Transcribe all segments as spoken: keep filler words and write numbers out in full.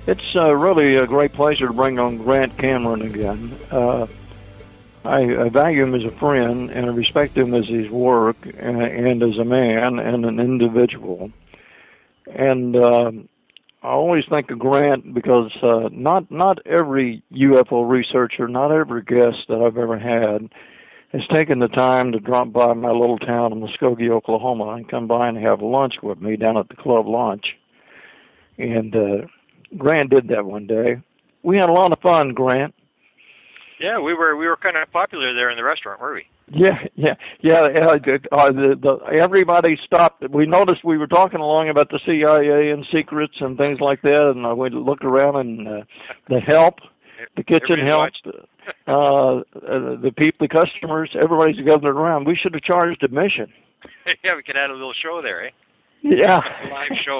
It's uh, really a great pleasure to bring on Grant Cameron again. Uh, I, I value him as a friend, and I respect him as his work, and, and as a man and an individual. And uh, I always think of Grant because uh, not not every U F O researcher, not every guest that I've ever had has taken the time to drop by my little town in Muskogee, Oklahoma, and come by and have lunch with me down at the club lunch. And uh, Grant did that one day. We had a lot of fun, Grant. Yeah, we were we were kind of popular there in the restaurant, weren't we? Yeah, yeah, yeah. Uh, uh, the, the, everybody stopped. We noticed we were talking along about the C I A and secrets and things like that, and uh, we looked around and uh, the help, the kitchen help, uh, uh, the people, the customers, everybody's gathered around. We should have charged admission. Yeah, we could add a little show there, eh? Yeah, a live show.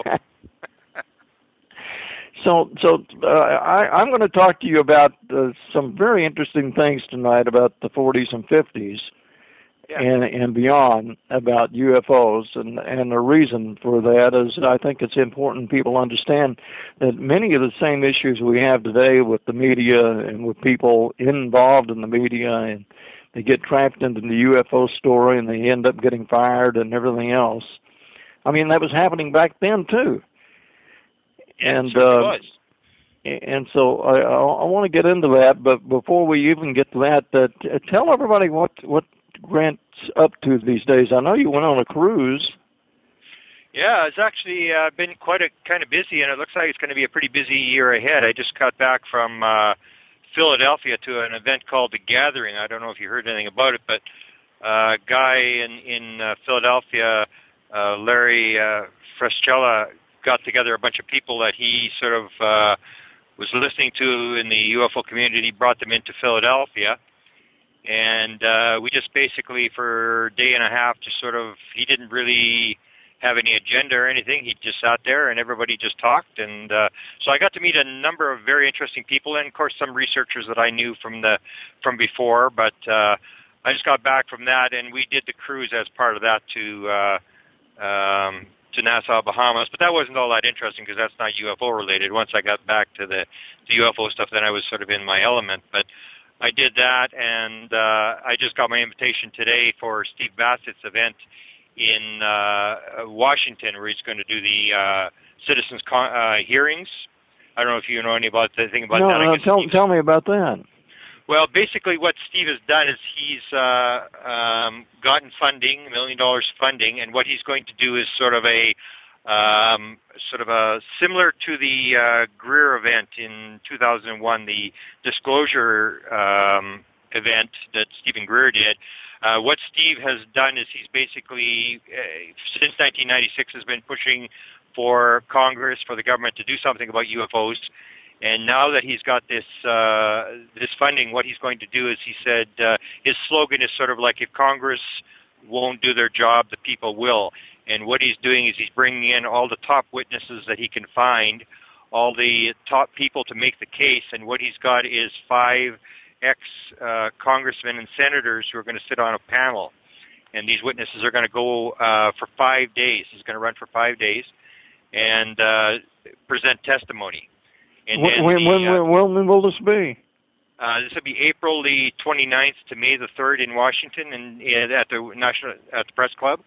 So, so uh, I, I'm going to talk to you about uh, some very interesting things tonight about the forties and fifties yeah. and and beyond about U F Os, and and the reason for that is I think it's important people understand that many of the same issues we have today with the media and with people involved in the media, and they get trapped into the U F O story and they end up getting fired and everything else. I mean, that was happening back then too. And uh, and so I, I want to get into that, but before we even get to that, uh, t- tell everybody what what Grant's up to these days. I know you went on a cruise. Yeah, it's actually uh, been quite a kind of busy, and it looks like it's going to be a pretty busy year ahead. I just got back from uh, Philadelphia to an event called The Gathering. I don't know if you heard anything about it, but uh, a guy in in uh, Philadelphia, uh, Larry uh, Frescella, got together a bunch of people that he sort of uh, was listening to in the U F O community, brought them into Philadelphia, and uh, we just basically for a day and a half just sort of, he didn't really have any agenda or anything. He just sat there and everybody just talked, and uh, so I got to meet a number of very interesting people, and of course some researchers that I knew from the from before, but uh, I just got back from that, and we did the cruise as part of that to uh, um, to Nassau, Bahamas, but that wasn't all that interesting because that's not U F O related. Once I got back to the, the U F O stuff, then I was sort of in my element. But I did that, and uh, I just got my invitation today for Steve Bassett's event in uh, Washington, where he's going to do the uh, citizens' con- uh, hearings. I don't know if you know any about anything about no, that. No, tell, tell me about that. Well, basically what Steve has done is he's uh, um, gotten funding, a million dollars funding, and what he's going to do is sort of a um, sort of a similar to the uh, Greer event in two thousand one, the disclosure um, event that Stephen Greer did. Uh, what Steve has done is he's basically, uh, since nineteen ninety-six, has been pushing for Congress, for the government to do something about U F Os. And now that he's got this uh, this funding, what he's going to do is, he said, uh, his slogan is sort of like, if Congress won't do their job, the people will. And what he's doing is he's bringing in all the top witnesses that he can find, all the top people to make the case. And what he's got is five ex-congressmen uh, and senators who are going to sit on a panel. And these witnesses are going to go uh, for five days. He's going to run for five days and uh, present testimony. And when, when, the, uh, when, when will this be? Uh, this will be April the twenty-ninth to May the third in Washington, and uh, at the National at the Press Club.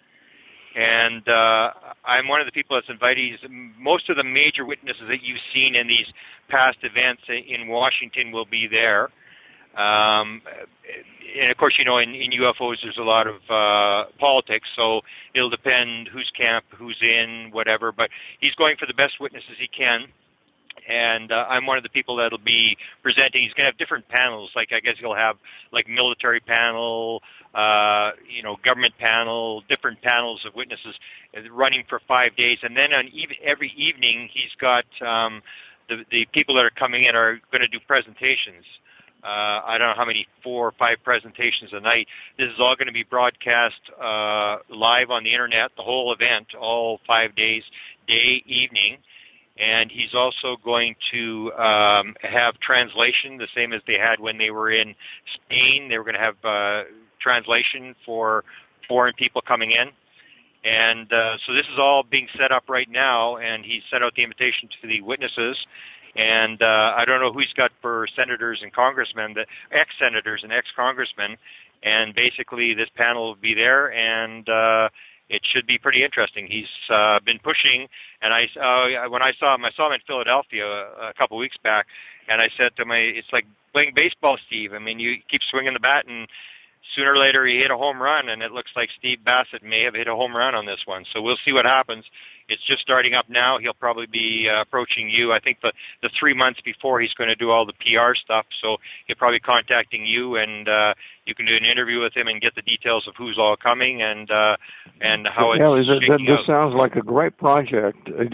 And uh, I'm one of the people that's invited. Most of the major witnesses that you've seen in these past events in Washington will be there. Um, and of course, you know, in, in U F Os there's a lot of uh, politics, so it'll depend whose camp, who's in, whatever. But he's going for the best witnesses he can. And uh, I'm one of the people that'll be presenting. He's going to have different panels. Like, I guess he'll have like military panel, uh, you know, government panel, different panels of witnesses running for five days. And then on ev- every evening, he's got um, the the people that are coming in are going to do presentations. Uh, I don't know how many, four or five presentations a night. This is all going to be broadcast uh, live on the internet, the whole event, all five days, day, evening. And he's also going to um, have translation, the same as they had when they were in Spain. They were going to have uh, translation for foreign people coming in. And uh, so this is all being set up right now, and he sent out the invitation to the witnesses. And uh, I don't know who he's got for senators and congressmen, the ex-senators and ex-congressmen. And basically, this panel will be there, and uh, it should be pretty interesting. He's uh, been pushing, and I uh, when I saw him, I saw him in Philadelphia a, a couple of weeks back, and I said to him, "It's like playing baseball, Steve. I mean, you keep swinging the bat, and sooner or later he hit a home run, and it looks like Steve Bassett may have hit a home run on this one. So we'll see what happens. It's just starting up now. He'll probably be uh, approaching you. I think the, the three months before he's going to do all the P R stuff, so he'll probably be contacting you, and uh, you can do an interview with him and get the details of who's all coming and uh, and how yeah, it's that, that, This out. sounds like a great project. Uh,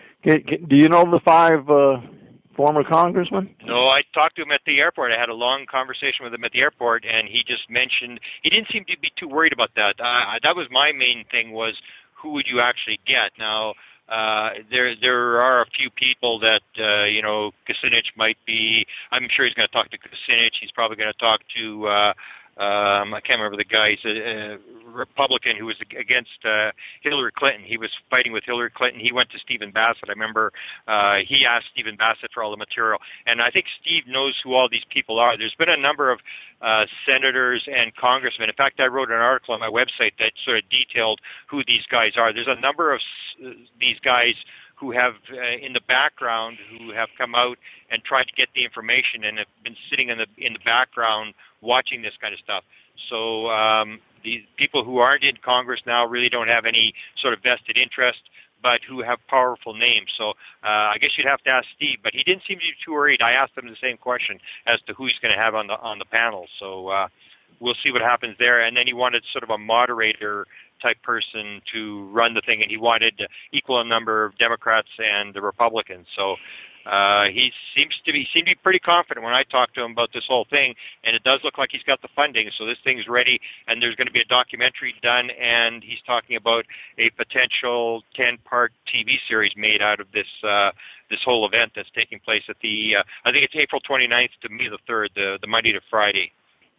do you know the five uh, former congressmen? No, I talked to him at the airport. I had a long conversation with him at the airport, and he just mentioned he didn't seem to be too worried about that. Uh, that was my main thing was who would you actually get? Now, uh, there there are a few people that, uh, you know, Kucinich might be, I'm sure he's going to talk to Kucinich. He's probably going to talk to, uh, um, I can't remember the guy, he's a, a Republican who was against uh, Hillary Clinton. He was fighting with Hillary Clinton. He went to Stephen Bassett. I remember uh, he asked Stephen Bassett for all the material. And I think Steve knows who all these people are. There's been a number of uh, senators and congressmen. In fact, I wrote an article on my website that sort of detailed who these guys are. There's a number of uh, these guys who have, uh, in the background, who have come out and tried to get the information and have been sitting in the in the background watching this kind of stuff. So um, the people who aren't in Congress now really don't have any sort of vested interest, but who have powerful names. So uh, I guess you'd have to ask Steve, but he didn't seem to be too worried. I asked him the same question as to who he's going to have on the on the panel. So uh, we'll see what happens there. And then he wanted sort of a moderator type person to run the thing, and he wanted equal number of Democrats and the Republicans. So uh, he seems to be seemed to be pretty confident when I talked to him about this whole thing, and it does look like he's got the funding. So this thing's ready, and there's going to be a documentary done, and he's talking about a potential ten-part T V series made out of this uh, this whole event that's taking place at the uh, I think it's April twenty-ninth to May the third, the the Monday to Friday.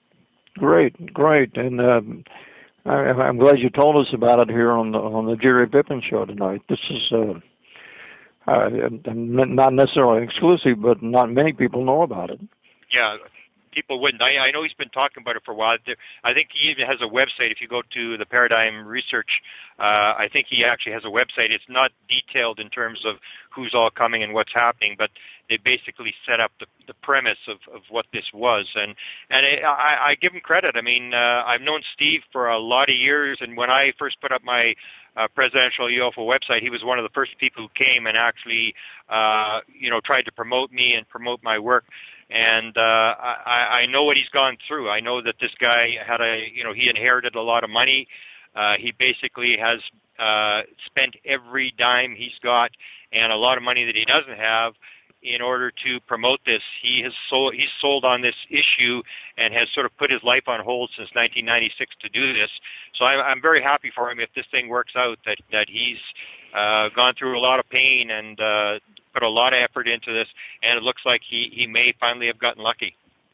Great, great, and. Um... I'm glad you told us about it here on the on the Jerry Pippin show tonight. This is uh, uh, not necessarily exclusive, but not many people know about it. Yeah, people wouldn't. I, I know he's been talking about it for a while. I think he even has a website. If you go to the Paradigm Research, uh, I think he actually has a website. It's not detailed in terms of who's all coming and what's happening, but they basically set up the, the premise of, of what this was. And and it, I, I give him credit. I mean, uh, I've known Steve for a lot of years, and when I first put up my uh, presidential U F O website, he was one of the first people who came and actually, uh, you know, tried to promote me and promote my work. And uh, I, I know what he's gone through. I know that this guy had a, you know, he inherited a lot of money. Uh, he basically has uh, spent every dime he's got and a lot of money that he doesn't have in order to promote this. He has sold, he's sold on this issue and has sort of put his life on hold since nineteen ninety-six to do this. So I'm, I'm very happy for him if this thing works out, that, that he's uh, gone through a lot of pain and uh, put a lot of effort into this, and it looks like he, he may finally have gotten lucky.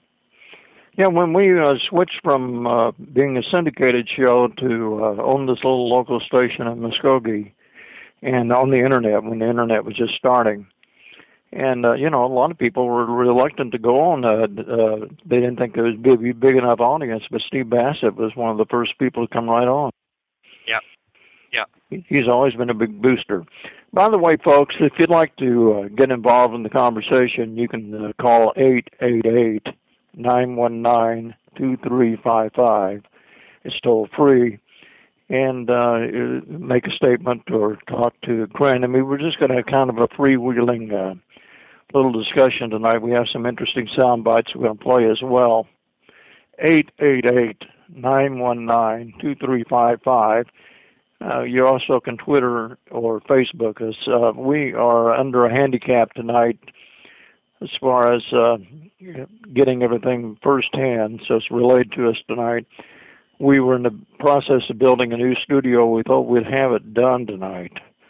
Yeah, when we uh, switched from uh, being a syndicated show to uh, own this little local station in Muskogee, and on the internet, when the internet was just starting, and, uh, you know, a lot of people were reluctant to go on. Uh, uh, they didn't think there was a big, big enough audience, but Steve Bassett was one of the first people to come right on. Yeah, yeah. He's always been a big booster. By the way, folks, if you'd like to uh, get involved in the conversation, you can uh, call eight eight eight, nine one nine, two three five five. It's toll free. And uh, make a statement or talk to Grant. I mean, we're just going to have kind of a freewheeling uh, little discussion tonight. We have some interesting sound bites we're going to play as well. eight eight eight, nine one nine, two three five five. Uh, you also can Twitter or Facebook us. Uh, we are under a handicap tonight as far as uh, getting everything firsthand, so it's relayed to us tonight. We were in the process of building a new studio. We thought we'd have it done tonight,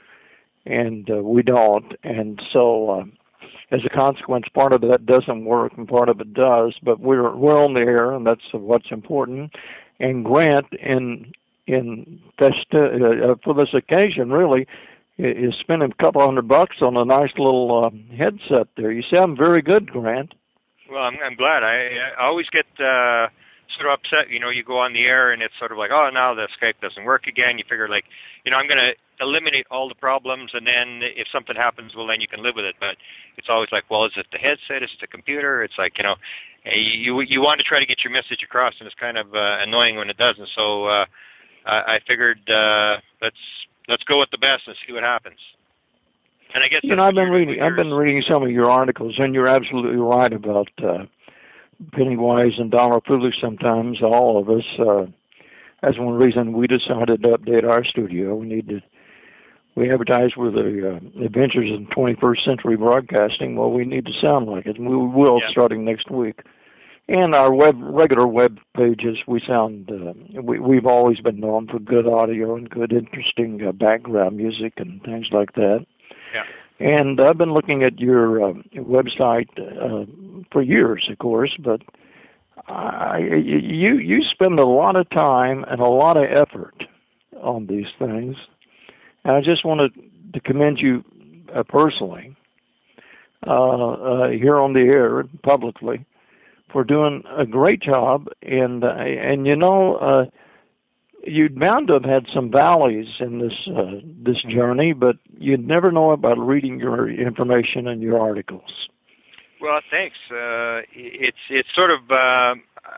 and uh, we don't. And so, uh, as a consequence, part of that doesn't work and part of it does. But we're we're on the air, and that's what's important. And Grant, in in festi- uh, for this occasion, really is spending a couple hundred bucks on a nice little uh, headset there. You sound very good, Grant. Well, I'm, I'm glad. I, I always get uh, sort of upset. You know, you go on the air and it's sort of like, oh, now the Skype doesn't work again. You figure like, you know, I'm going to eliminate all the problems, and then if something happens, well, then you can live with it. But it's always like, well, is it the headset? Is it the computer? It's like, you know, you you want to try to get your message across, and it's kind of uh, annoying when it doesn't. So uh, I, I figured uh, let's let's go with the best and see what happens. And I guess you know, I've been reading I've been reading some of your articles, and you're absolutely right about uh, penny wise and dollar foolish. Sometimes all of us. Uh, that's one reason we decided to update our studio. We need to. We advertise with the uh, Adventures in twenty-first Century Broadcasting. Well, we need to sound like it, and we will yeah. starting next week. And our web regular web pages, we sound. Uh, we, we've always been known for good audio and good, interesting uh, background music and things like that. Yeah. And I've been looking at your uh, website uh, for years, of course, but I, you you spend a lot of time and a lot of effort on these things. And I just wanted to commend you uh, personally uh, uh, here on the air publicly for doing a great job. And uh, and you know, uh, you'd bound to have had some valleys in this uh, this journey, but you'd never know about reading your information and your articles. Well, thanks. Uh, it's it's sort of uh,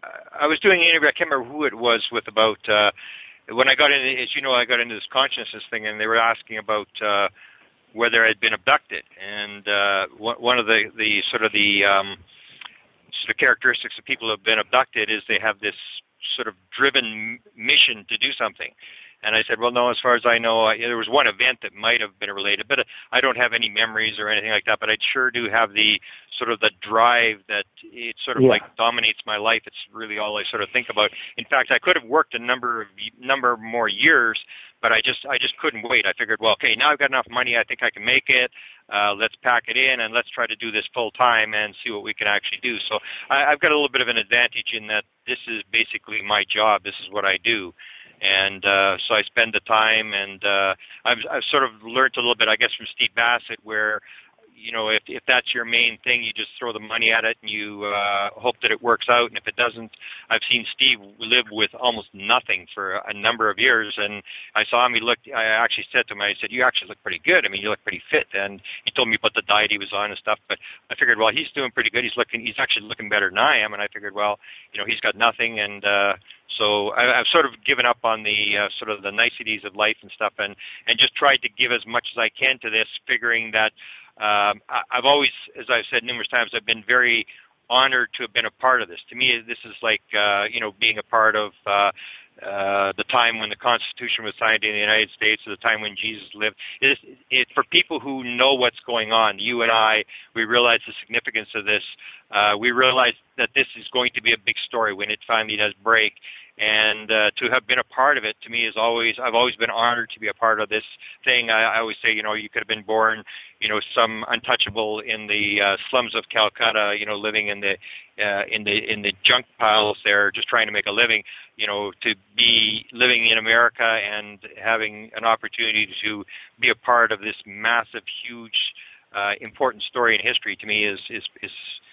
I was doing an interview. I can't remember who it was with about. Uh, When I got into, as you know, I got into this consciousness thing, and they were asking about uh, whether I'd been abducted. And uh, one of the, the sort of the um, sort of characteristics of people who have been abducted is they have this sort of driven mission to do something. And I said, well, no, as far as I know, I, there was one event that might have been related, but I don't have any memories or anything like that. But I sure do have the sort of the drive that it sort of yeah. like dominates my life. It's really all I sort of think about. In fact, I could have worked a number of number more years, but I just I just couldn't wait. I figured, well, okay, now I've got enough money. I think I can make it. Uh, let's pack it in and let's try to do this full time and see what we can actually do. So I, I've got a little bit of an advantage in that this is basically my job. This is what I do. And uh, so I spend the time, and uh, I've, I've sort of learned a little bit, I guess, from Steve Bassett, where, you know, if, if that's your main thing, you just throw the money at it and you uh, hope that it works out. And if it doesn't, I've seen Steve live with almost nothing for a number of years. And I saw him, he looked, I actually said to him, I said, you actually look pretty good. I mean, you look pretty fit. And he told me about the diet he was on and stuff. But I figured, well, he's doing pretty good. He's looking, he's actually looking better than I am. And I figured, well, you know, he's got nothing. And uh, so I, I've sort of given up on the uh, sort of the niceties of life and stuff, and, and just tried to give as much as I can to this, figuring that um, I, I've always, as I've said numerous times, I've been very honored to have been a part of this. To me, this is like, uh, you know, being a part of uh, uh, the time when the Constitution was signed in the United States, or the time when Jesus lived. It, it, for people who know what's going on, you and I, we realize the significance of this. Uh, we realize that this is going to be a big story when it finally does break. And uh, to have been a part of it, to me, is always, I've always been honored to be a part of this thing. I, I always say, you know, you could have been born, you know, some untouchable in the uh, slums of Calcutta, you know, living in the uh, in the in the junk piles there, just trying to make a living. You know, to be living in America and having an opportunity to be a part of this massive, huge, uh, important story in history, to me, is is is.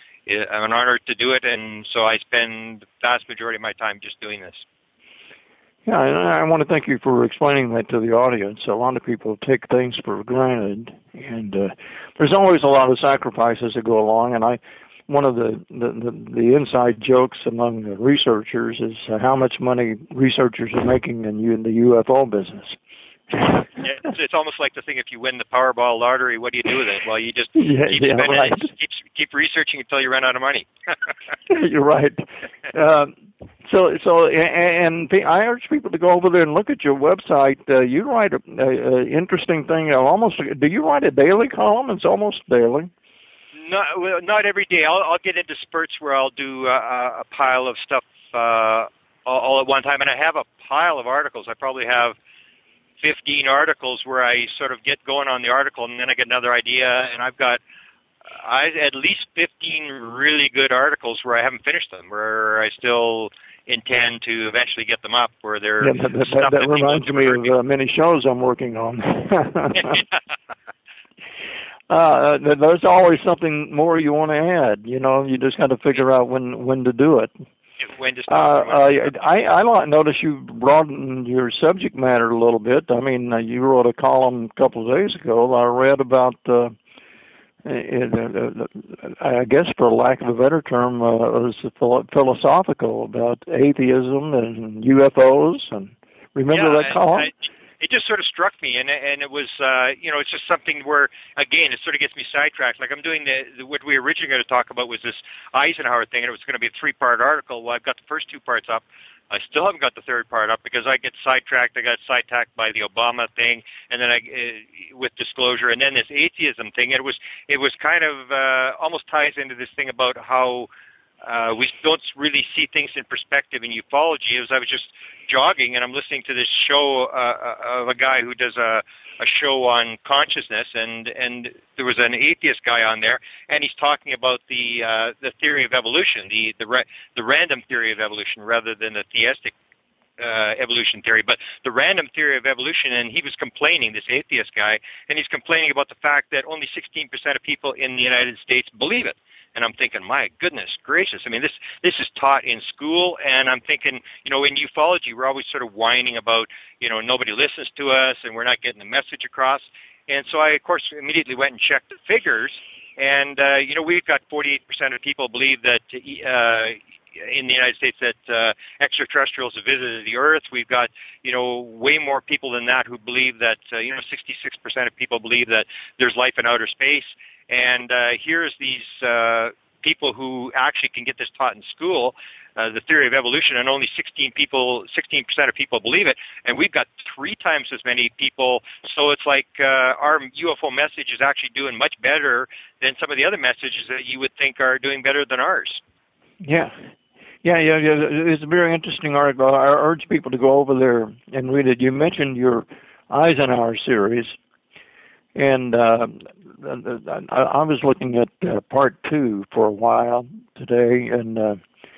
I'm an honor to do it, and so I spend the vast majority of my time just doing this. Yeah, and I want to thank you for explaining that to the audience. A lot of people take things for granted, and uh, there's always a lot of sacrifices that go along. And I, one of the the, the, the inside jokes among the researchers is uh, how much money researchers are making in, you, in the U F O business. it's, it's almost like the thing, if you win the Powerball lottery, what do you do with it? Well, you just yeah, keep yeah, spending right. it, keep, keep researching until you run out of money. You're right. Um, so, so, and, and I urge people to go over there and look at your website. Uh, you write an interesting thing. Almost, do you write a daily column? It's almost daily. Not, well, not every day. I'll, I'll get into spurts where I'll do uh, a pile of stuff uh, all, all at one time, and I have a pile of articles. I probably have fifteen articles where I sort of get going on the article, and then I get another idea, and I've got I at least fifteen really good articles where I haven't finished them, where I still, intend to eventually get them up where they're yeah, that, that, that reminds me of uh, many shows I'm working on. uh, there's always something more you want to add. You know, you just got to figure out when when to do it. When to uh, uh, I I notice you broadened your subject matter a little bit. I mean, uh, you wrote a column a couple of days ago. I read about. Uh, It, uh, I guess, for lack of a better term, uh, it was philosophical about atheism and U F Os. And remember yeah, that column? I, it just sort of struck me, and and it was, uh, you know, it's just something where, again, it sort of gets me sidetracked. Like I'm doing the, the what we originally going to talk about was this Eisenhower thing, and it was going to be a three-part article. Well, I've got the first two parts up. I still haven't got the third part up because I get sidetracked. I got sidetracked by the Obama thing, and then I uh, with disclosure, and then this atheism thing. It was it was kind of uh, almost ties into this thing about how uh, we don't really see things in perspective in ufology. As I was just jogging, and I'm listening to this show uh, of a guy who does a a show on consciousness, and and there was an atheist guy on there, and he's talking about the uh, the theory of evolution, the the ra- the random theory of evolution rather than the theistic uh, evolution theory, but the random theory of evolution. And he was complaining, this atheist guy, and he's complaining about the fact that only sixteen percent of people in the United States believe it. And I'm thinking, my goodness gracious, I mean, this this is taught in school, and I'm thinking, you know, in ufology, we're always sort of whining about, you know, nobody listens to us, and we're not getting the message across. And so I, of course, immediately went and checked the figures, and, uh, you know, we've got forty-eight percent of people believe that uh, in the United States that uh, extraterrestrials have visited the Earth. We've got, you know, way more people than that who believe that, uh, you know, sixty-six percent of people believe that there's life in outer space. And uh, here's these uh, people who actually can get this taught in school, uh, the theory of evolution, and only sixteen people, sixteen percent of people believe it. And we've got three times as many people. So it's like uh, our U F O message is actually doing much better than some of the other messages that you would think are doing better than ours. Yeah. Yeah, yeah, yeah. It's a very interesting article. I urge people to go over there and read it. You mentioned your Eisenhower series, and uh, I was looking at uh, part two for a while today, and uh,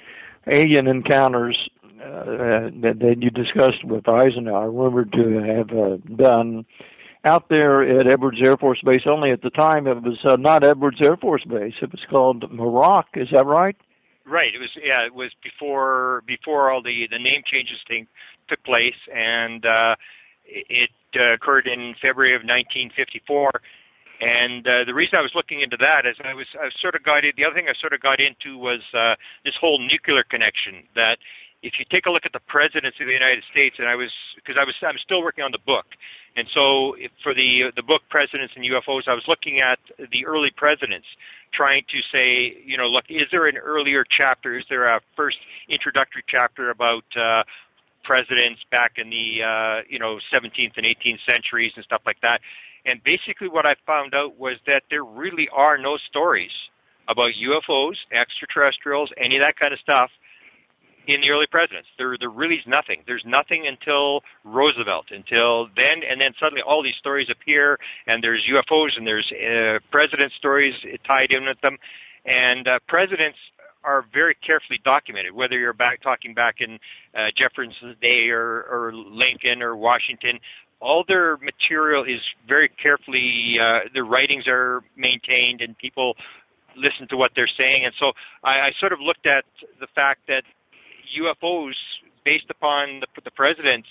alien encounters uh, that, that you discussed with Eisenhower, rumored to have uh, done out there at Edwards Air Force Base. Only at the time it was uh, not Edwards Air Force Base; it was called Muroc. Is that right? Right. It was. Yeah. It was before before all the the name changes thing took place, and uh, it uh, occurred in February of nineteen fifty-four. And uh, the reason I was looking into that is I was I was sort of guided. The other thing I sort of got into was uh, this whole nuclear connection. That if you take a look at the presidents of the United States, and I was because I was I'm still working on the book, and so if, for the the book Presidents and U F Os, I was looking at the early presidents, trying to say, you know, look, is there an earlier chapter? Is there a first introductory chapter about uh, presidents back in the uh, you know seventeenth and eighteenth centuries and stuff like that? And basically what I found out was that there really are no stories about U F Os, extraterrestrials, any of that kind of stuff in the early presidents. There, there really is nothing. There's nothing until Roosevelt, until then, and then suddenly all these stories appear, and there's U F Os, and there's uh, president stories tied in with them. And uh, presidents are very carefully documented, whether you're back talking back in uh, Jefferson's day or, or Lincoln or Washington. All their material is very carefully, uh, their writings are maintained, and people listen to what they're saying. And so I, I sort of looked at the fact that U F Os, based upon the, the president's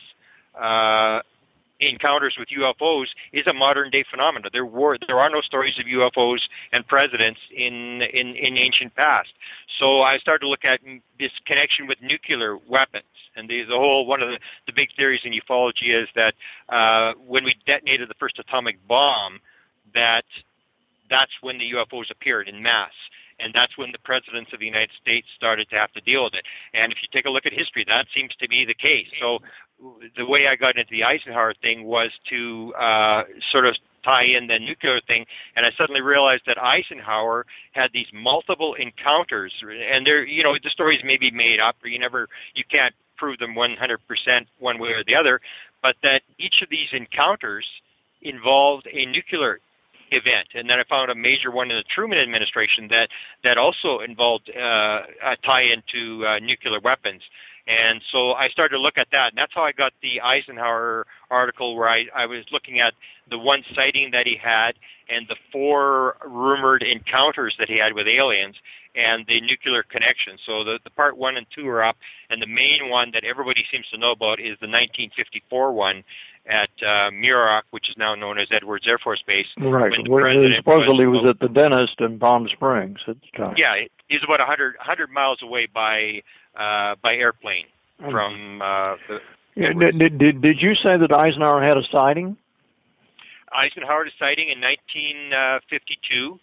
uh, encounters with U F Os, is a modern-day phenomenon. There were there are no stories of U F Os and presidents in in, in ancient past. So I started to look at this connection with nuclear weapons. And the, the whole one of the, the big theories in ufology is that uh, when we detonated the first atomic bomb, that that's when the U F Os appeared in mass. And that's when the presidents of the United States started to have to deal with it. And if you take a look at history, that seems to be the case. So the way I got into the Eisenhower thing was to uh, sort of tie in the nuclear thing, and I suddenly realized that Eisenhower had these multiple encounters, and they're, you know, the stories may be made up, or you never, you can't prove them one hundred percent one way or the other, but that each of these encounters involved a nuclear event. And then I found a major one in the Truman administration that, that also involved uh, a tie into uh, nuclear weapons. And so I started to look at that, and that's how I got the Eisenhower article where I, I was looking at the one sighting that he had and the four rumored encounters that he had with aliens and the nuclear connection. So the, the part one and two are up, and the main one that everybody seems to know about is the nineteen fifty-four one at uh, Muroc, which is now known as Edwards Air Force Base. Right. Where he supposedly was, was at the dentist in Palm Springs at the time. Yeah, he's about one hundred, one hundred miles away by uh, by airplane from uh, the... Yeah, did, did, did you say that Eisenhower had a sighting? Eisenhower had a sighting in nineteen fifty-two.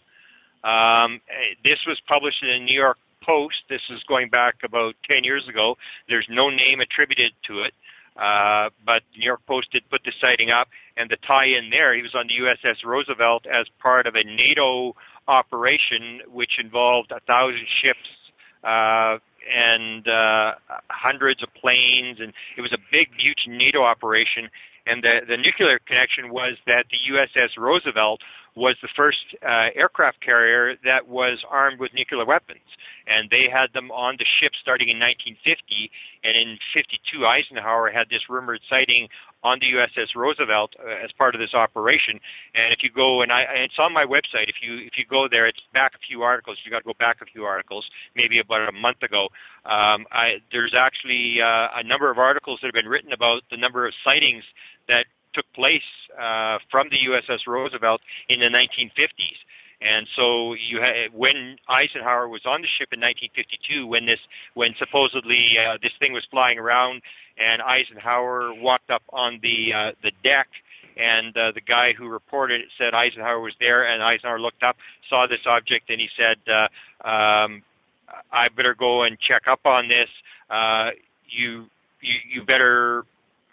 Um, this was published in the New York Post. This is going back about ten years ago. There's no name attributed to it. Uh, but the New York Post did put the sighting up, and the tie-in there, he was on the U S S Roosevelt as part of a NATO operation which involved a thousand ships uh, and uh, hundreds of planes, and it was a big, huge NATO operation. And the, the nuclear connection was that the U S S Roosevelt was the first uh, aircraft carrier that was armed with nuclear weapons. And they had them on the ship starting in nineteen fifty, and in fifty-two, Eisenhower had this rumored sighting on the U S S Roosevelt uh, as part of this operation. And if you go, and, I, and it's on my website, if you if you go there, it's back a few articles. You got to go back a few articles, maybe about a month ago. Um, I, there's actually uh, a number of articles that have been written about the number of sightings that took place uh, from the U S S Roosevelt in the nineteen fifties. And so you ha- when Eisenhower was on the ship in nineteen fifty-two, when this, when supposedly uh, this thing was flying around, and Eisenhower walked up on the uh, the deck, and uh, the guy who reported it said Eisenhower was there, and Eisenhower looked up, saw this object, and he said, uh, um, "I better go and check up on this. Uh, you, you you better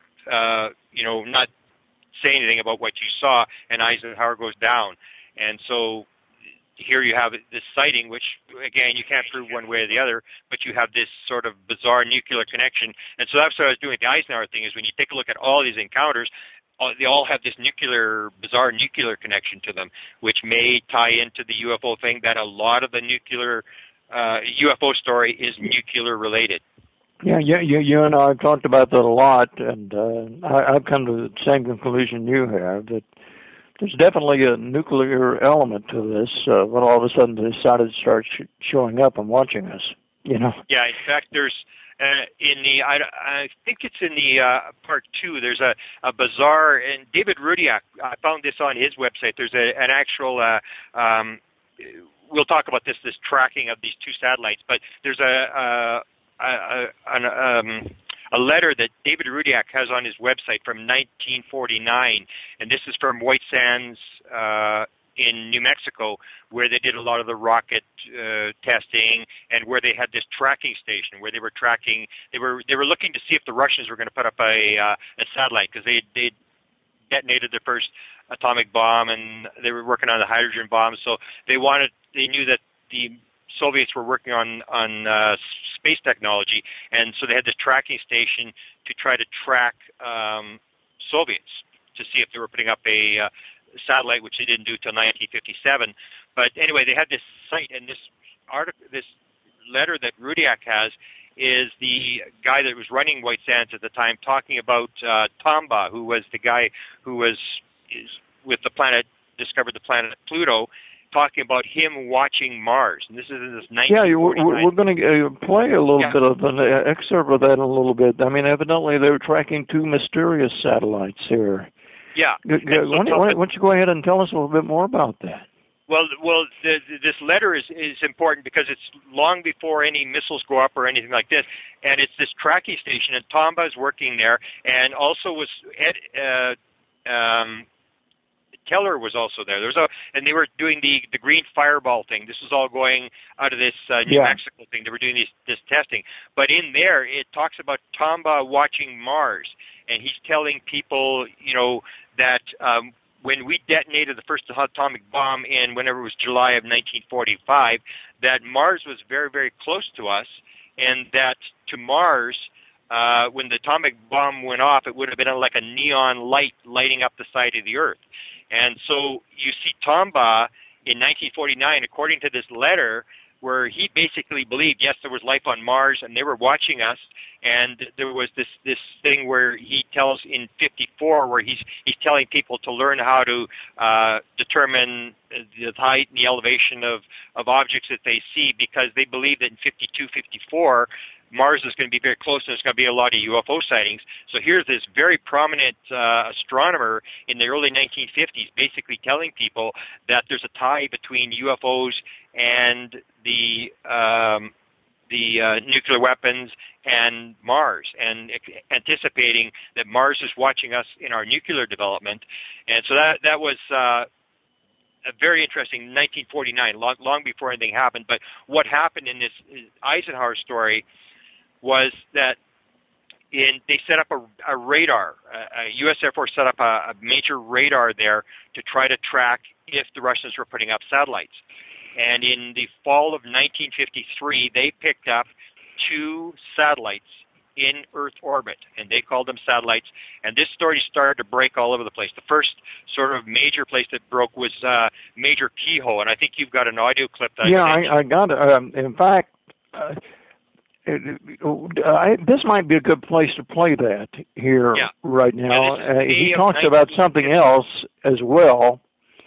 uh, you know not say anything about what you saw." And Eisenhower goes down, and so here you have this sighting, which, again, you can't prove one way or the other, but you have this sort of bizarre nuclear connection. And so that's what I was doing with the Eisenhower thing, is when you take a look at all these encounters, they all have this nuclear, bizarre nuclear connection to them, which may tie into the U F O thing, that a lot of the nuclear uh, U F O story is nuclear related. Yeah, yeah, you, you and I have talked about that a lot, and uh, I, I've come to the same conclusion you have, that there's definitely a nuclear element to this uh, when all of a sudden they decided to start sh- showing up and watching us, you know. Yeah, in fact, there's, uh, in the, I, I think it's in the uh, part two, there's a, a bizarre, and David Rudiak, I found this on his website, there's a, an actual, uh, um, we'll talk about this, this tracking of these two satellites, but there's a, a, a, an, um, a letter that David Rudiak has on his website from nineteen forty-nine, and this is from White Sands uh, in New Mexico, where they did a lot of the rocket uh, testing, and where they had this tracking station where they were tracking. They were they were looking to see if the Russians were going to put up a uh, a satellite, because they they detonated their first atomic bomb, and they were working on the hydrogen bomb. So they wanted they knew that the Soviets were working on on uh, space technology, and so they had this tracking station to try to track um, Soviets to see if they were putting up a uh, satellite, which they didn't do till nineteen fifty-seven. But anyway, they had this site, and this article, this letter that Rudiak has, is the guy that was running White Sands at the time, talking about uh, Tombaugh, who was the guy who was is, with the planet, discovered the planet Pluto, talking about him watching Mars. And this is in this nineteen forty-nine. Yeah, we're, we're going to uh, play a little yeah. bit of an excerpt of that in a little bit. I mean, evidently they were tracking two mysterious satellites here. Yeah. G- so why, why, why don't you go ahead and tell us a little bit more about that? Well, well, the, the, this letter is, is important because it's long before any missiles go up or anything like this, and it's this tracking station, and Tombaugh is working there, and also was Ed, uh, um, Keller was also there. There was a, and they were doing the the green fireball thing. This was all going out of this uh, New yeah. Mexico thing. They were doing these, this testing, but in there it talks about Tombaugh watching Mars, and he's telling people, you know, that um, when we detonated the first atomic bomb in whenever it was July of nineteen forty-five, that Mars was very, very close to us, and that to Mars, uh, when the atomic bomb went off, it would have been like a neon light lighting up the side of the Earth. And so you see Tombaugh in nineteen forty-nine, according to this letter, where he basically believed, yes, there was life on Mars, and they were watching us. And there was this this thing where he tells in fifty-four, where he's he's telling people to learn how to uh, determine the height and the elevation of of objects that they see, because they believe that in fifty-two, fifty-four, Mars is going to be very close, and there's going to be a lot of U F O sightings. So here's this very prominent uh, astronomer in the early nineteen fifties basically telling people that there's a tie between U F Os and the um, the uh, nuclear weapons and Mars, and anticipating that Mars is watching us in our nuclear development. And so that that was uh, a very interesting nineteen forty-nine, long, long before anything happened. But what happened in this Eisenhower story was that in they set up a, a radar. A, a U S Air Force set up a, a major radar there to try to track if the Russians were putting up satellites. And in the fall of nineteen fifty-three, they picked up two satellites in Earth orbit, and they called them satellites. And this story started to break all over the place. The first sort of major place that broke was uh, Major Keyhoe, and I think you've got an audio clip. That yeah, I, I got it. Um, in fact, uh, it, I, this might be a good place to play that here yeah. right now. Yeah, uh, he talks about something else as well.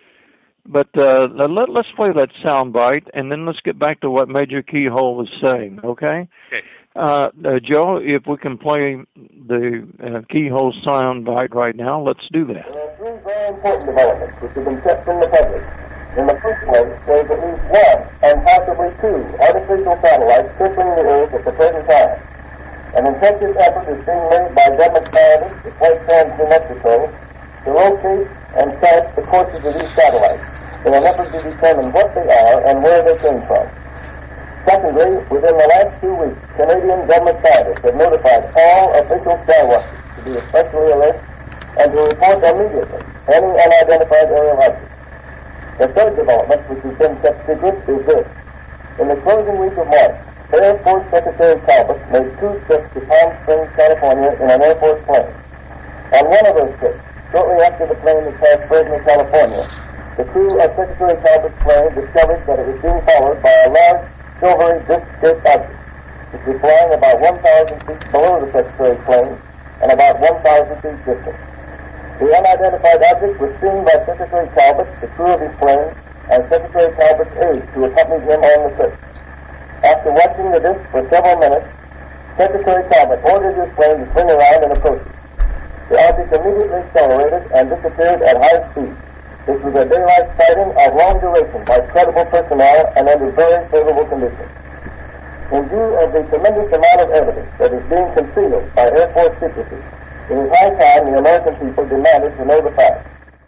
But uh, let, let's play that sound bite, and then let's get back to what Major Keyhoe was saying, okay? Okay. Uh, uh, Joe, if we can play the uh, Keyhoe sound bite right now, let's do that. There are three very important developments which have been kept from the public. In the first place, there is at least one, and possibly two, artificial satellites circling the Earth at the present time. An intensive effort is being made by government scientists at White Sands, New Mexico, to locate and chart the courses of these satellites in an effort to determine what they are and where they came from. Secondly, within the last two weeks, Canadian government scientists have notified all official sky watchers to be especially alert and to report immediately any unidentified aerial objects. The third development, which has been kept secret, is this. In the closing week of March, Air Force Secretary Talbot made two trips to Palm Springs, California in an Air Force plane. On one of those trips, shortly after the plane had passed Fresno, California, the crew of Secretary Talbot's plane discovered that it was being followed by a large silvery disc-shaped object, which was flying about one thousand feet below the Secretary's plane and about one thousand feet distant. The unidentified object was seen by Secretary Talbot, the crew of his plane, and Secretary Talbot's aides who accompanied him on the trip. After watching the disc for several minutes, Secretary Talbot ordered his plane to swing around and approach it. The object immediately accelerated and disappeared at high speed. This was a daylight sighting of long duration by credible personnel and under very favorable conditions. In view of the tremendous amount of evidence that is being concealed by Air Force secrecy, it is high time the American people demanded to know the facts.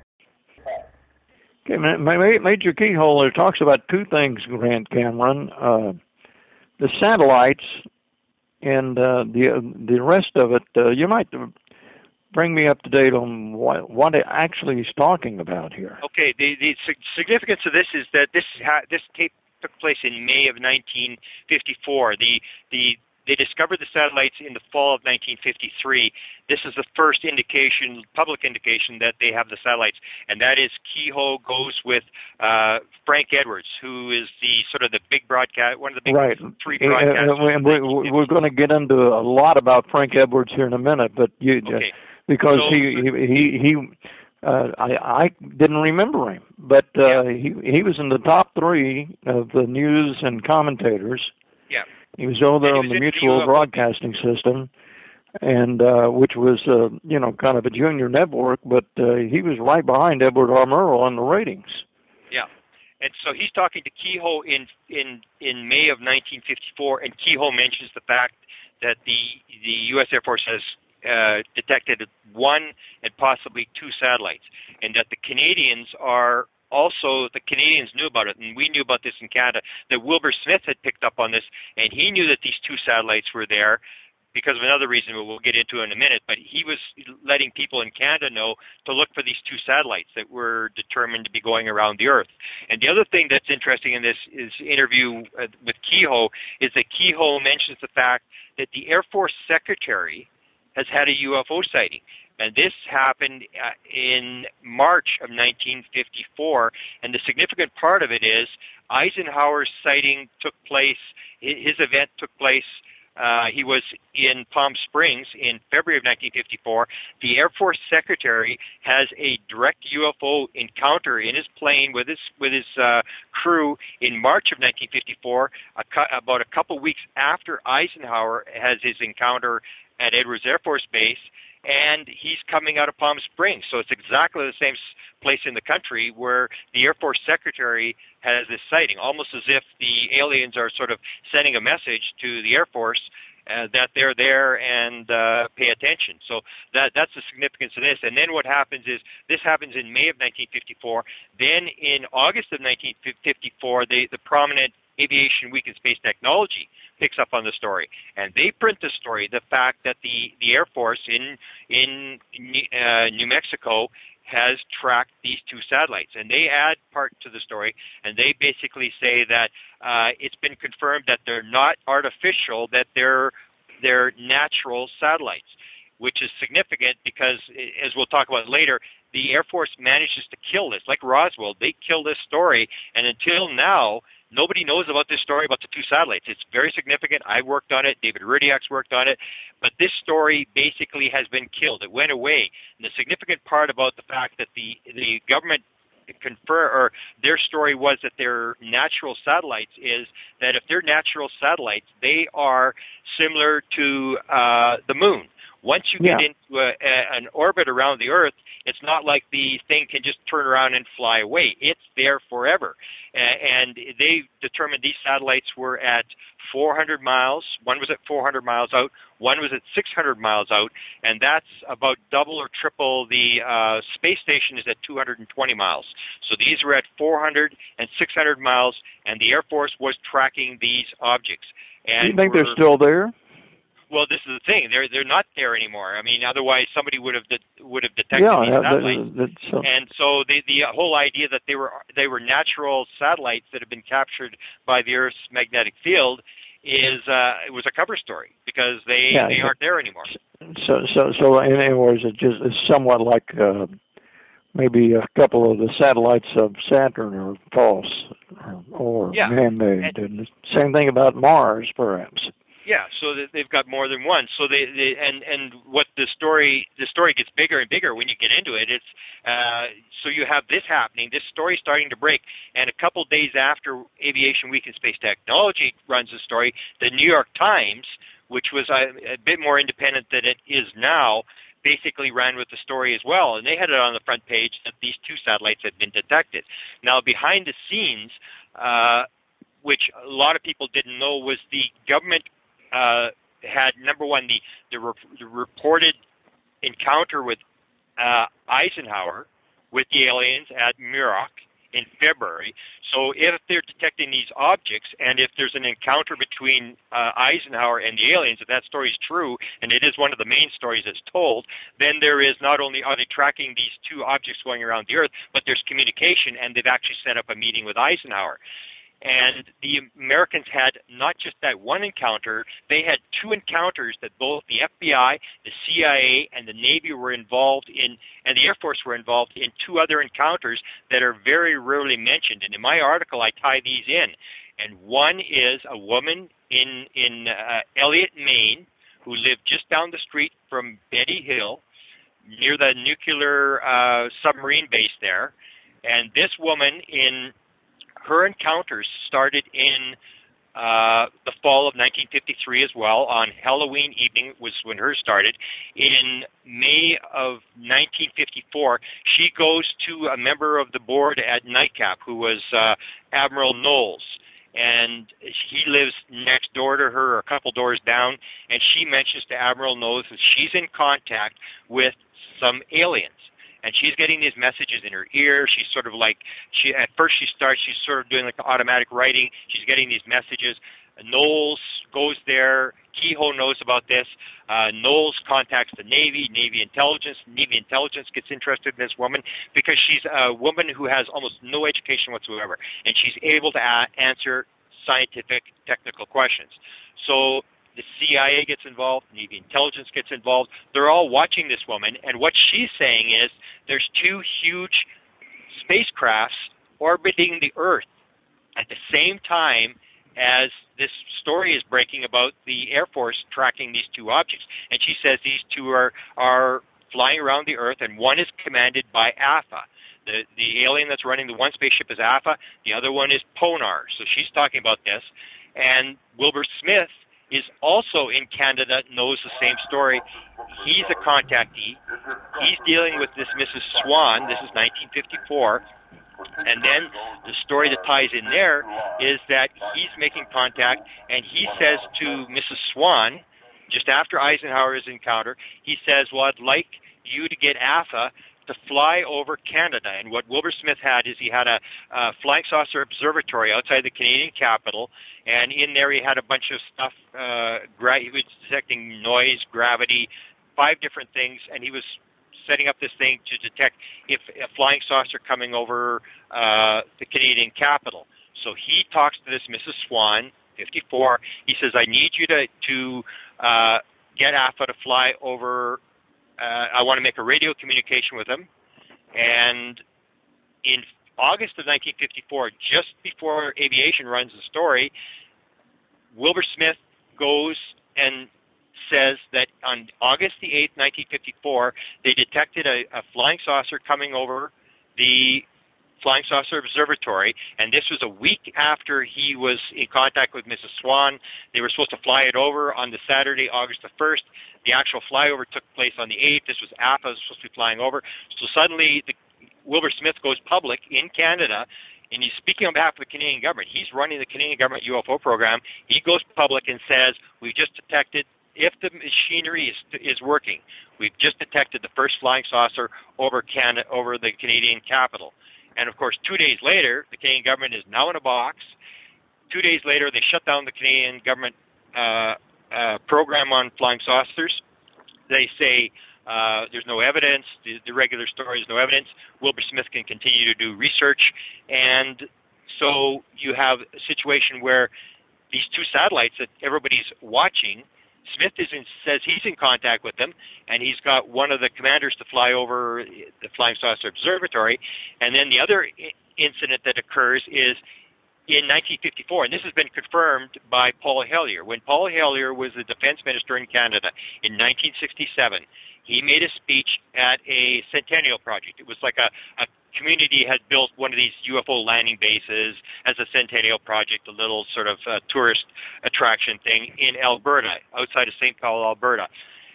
Okay, Major Keyhoe talks about two things, Grant Cameron. Uh, the satellites and uh, the the rest of it. Uh, you might bring me up to date on what, what it actually is talking about here. Okay, the, the significance of this is that this ha- this tape took place in May of nineteen fifty-four. The the they discovered the satellites in the fall of nineteen fifty-three. This is the first indication, public indication, that they have the satellites, and that is Keyhoe goes with uh, Frank Edwards, who is the sort of the big broadcast, one of the big right. three broadcasters. And we, we're going to get into a lot about Frank Edwards here in a minute, but you just, okay. because so, he he he. Uh, I, I didn't remember him, but uh, yeah. he he was in the top three of the news and commentators. Yeah. He was over there on the Mutual Broadcasting System, and uh, which was, uh, you know, kind of a junior network, but uh, he was right behind Edward R. Murrow on the ratings. Yeah. And so he's talking to Keyhoe in in in May of nineteen fifty-four, and Keyhoe mentions the fact that the the U S Air Force has uh, detected one and possibly two satellites, and that the Canadians are also, the Canadians knew about it, and we knew about this in Canada, that Wilbur Smith had picked up on this, and he knew that these two satellites were there because of another reason we'll get into in a minute, but he was letting people in Canada know to look for these two satellites that were determined to be going around the Earth. And the other thing that's interesting in this is interview uh, with Keyhoe is that Keyhoe mentions the fact that the Air Force Secretary has had a U F O sighting. And this happened uh, in March of nineteen fifty-four, and the significant part of it is Eisenhower's sighting took place, his event took place, uh, he was in Palm Springs in February of nineteen fifty-four. The Air Force Secretary has a direct U F O encounter in his plane with his with his uh, crew in March of nineteen fifty-four, a cu- about a couple weeks after Eisenhower has his encounter at Edwards Air Force Base, and he's coming out of Palm Springs. So it's exactly the same place in the country where the Air Force Secretary has this sighting, almost as if the aliens are sort of sending a message to the Air Force uh, that they're there and uh, pay attention. So that that's the significance of this. And then what happens is, this happens in May of nineteen fifty-four. Then in August of nineteen fifty-four, the, the prominent Aviation Week in Space Technology picks up on the story, and they print the story, the fact that the, the Air Force in in uh, New Mexico has tracked these two satellites, and they add part to the story, and they basically say that uh, it's been confirmed that they're not artificial, that they're they're natural satellites, which is significant because, as we'll talk about later, the Air Force manages to kill this. Like Roswell, they kill this story, and until now, nobody knows about this story about the two satellites. It's very significant. I worked on it. David Rudiak's worked on it. But this story basically has been killed. It went away. And the significant part about the fact that the the government confer, or their story was that they're natural satellites, is that if they're natural satellites, they are similar to uh, the moon. Once you get yeah. into a, a, an orbit around the Earth, it's not like the thing can just turn around and fly away. It's there forever. And they determined these satellites were at four hundred miles. One was at four hundred miles out. One was at six hundred miles out. And that's about double or triple. The uh, space station is at two hundred twenty miles. So these were at four hundred and six hundred miles, and the Air Force was tracking these objects. And Do you think they're still there? Well, this is the thing; they're they're not there anymore. I mean, otherwise somebody would have de- would have detected yeah, these that, satellites. That, that, so. And so the the whole idea that they were they were natural satellites that have been captured by the Earth's magnetic field is uh, it was a cover story because they yeah, they aren't there anymore. So so so in other words, it just is somewhat like uh, maybe a couple of the satellites of Saturn are false or, or yeah. man-made, and, and same thing about Mars, perhaps. Yeah, so they've got more than one. So they, they and and what the story the story gets bigger and bigger when you get into it. It's uh, so you have this happening, this story starting to break, and a couple days after Aviation Week in Space Technology runs the story, the New York Times, which was a, a bit more independent than it is now, basically ran with the story as well, and they had it on the front page that these two satellites had been detected. Now, behind the scenes, uh, which a lot of people didn't know, was the government. Uh, had, number one, the, the, re- the reported encounter with uh, Eisenhower with the aliens at Muroc in February. So if they're detecting these objects, and if there's an encounter between uh, Eisenhower and the aliens, if that story is true, and it is one of the main stories that's told, then there is not only are they tracking these two objects going around the Earth, but there's communication, and they've actually set up a meeting with Eisenhower. And the Americans had not just that one encounter, they had two encounters that both the F B I, the C I A, and the Navy were involved in, and the Air Force were involved in two other encounters that are very rarely mentioned. And in my article, I tie these in. And one is a woman in, in uh, Elliott, Maine, who lived just down the street from Betty Hill, near the nuclear uh, submarine base there. And this woman in her encounters started in uh, the fall of nineteen fifty-three as well. On Halloween evening was when hers started. In May of nineteen fifty-four, she goes to a member of the board at NICAP, who was uh, Admiral Knowles. And he lives next door to her, or a couple doors down, and she mentions to Admiral Knowles that she's in contact with some aliens. And she's getting these messages in her ear. She's sort of like, she at first she starts, she's sort of doing like the automatic writing. She's getting these messages. Knowles goes there. Kehoe knows about this. Uh, Knowles contacts the Navy, Navy intelligence. Navy intelligence gets interested in this woman because she's a woman who has almost no education whatsoever. And she's able to a- answer scientific, technical questions. So the C I A gets involved, Navy intelligence gets involved. They're all watching this woman, and what she's saying is there's two huge spacecrafts orbiting the Earth at the same time as this story is breaking about the Air Force tracking these two objects. And she says these two are, are flying around the Earth, and one is commanded by A F A. The, the alien that's running the one spaceship is A F A, the other one is Ponar. So she's talking about this. And Wilbur Smith is also in Canada, knows the same story. He's a contactee. He's dealing with this Missus Swan. This is nineteen fifty-four. And then the story that ties in there is that he's making contact, and he says to Missus Swan, just after Eisenhower's encounter, he says, well, I'd like you to get A F A to fly over Canada. And what Wilbur Smith had is he had a, a flying saucer observatory outside the Canadian capital, and in there he had a bunch of stuff. Uh, gra- he was detecting noise, gravity, five different things, and he was setting up this thing to detect if a flying saucer coming over uh, the Canadian capital. So he talks to this Missus Swan, fifty-four. He says, I need you to, to uh, get A F A to fly over. Uh, I want to make a radio communication with him. And in August of nineteen fifty-four, just before Aviation runs the story, Wilbur Smith goes and says that on August the eighth, nineteen fifty-four, they detected a, a flying saucer coming over the Flying Saucer Observatory, and this was a week after he was in contact with Missus Swan. They were supposed to fly it over on the Saturday, August the first. The actual flyover took place on the eighth. This was A F A, was supposed to be flying over. So suddenly, the, Wilbur Smith goes public in Canada, and he's speaking on behalf of the Canadian government. He's running the Canadian government U F O program. He goes public and says, we've just detected, if the machinery is, is working, we've just detected the first flying saucer over Canada, over the Canadian capital. And, of course, two days later, the Canadian government is now in a box. Two days later, they shut down the Canadian government uh, uh, program on flying saucers. They say uh, there's no evidence. The, the regular story is no evidence. Wilbur Smith can continue to do research. And so you have a situation where these two satellites that everybody's watching, Smith is in, says he's in contact with them, and he's got one of the commanders to fly over the Flying Saucer Observatory. And then the other I- incident that occurs is in nineteen fifty-four, and this has been confirmed by Paul Hellyer. When Paul Hellyer was the defense minister in Canada in nineteen sixty-seven, he made a speech at a Centennial project. It was like a, a community had built one of these U F O landing bases as a Centennial project, a little sort of uh, tourist attraction thing in Alberta, outside of Saint Paul, Alberta.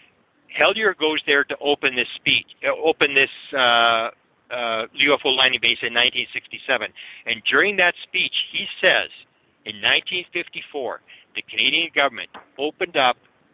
Hellyer goes there to open this speech, uh, open this uh, uh, U F O landing base in nineteen sixty-seven. And during that speech, he says, in nineteen fifty-four, the Canadian government opened up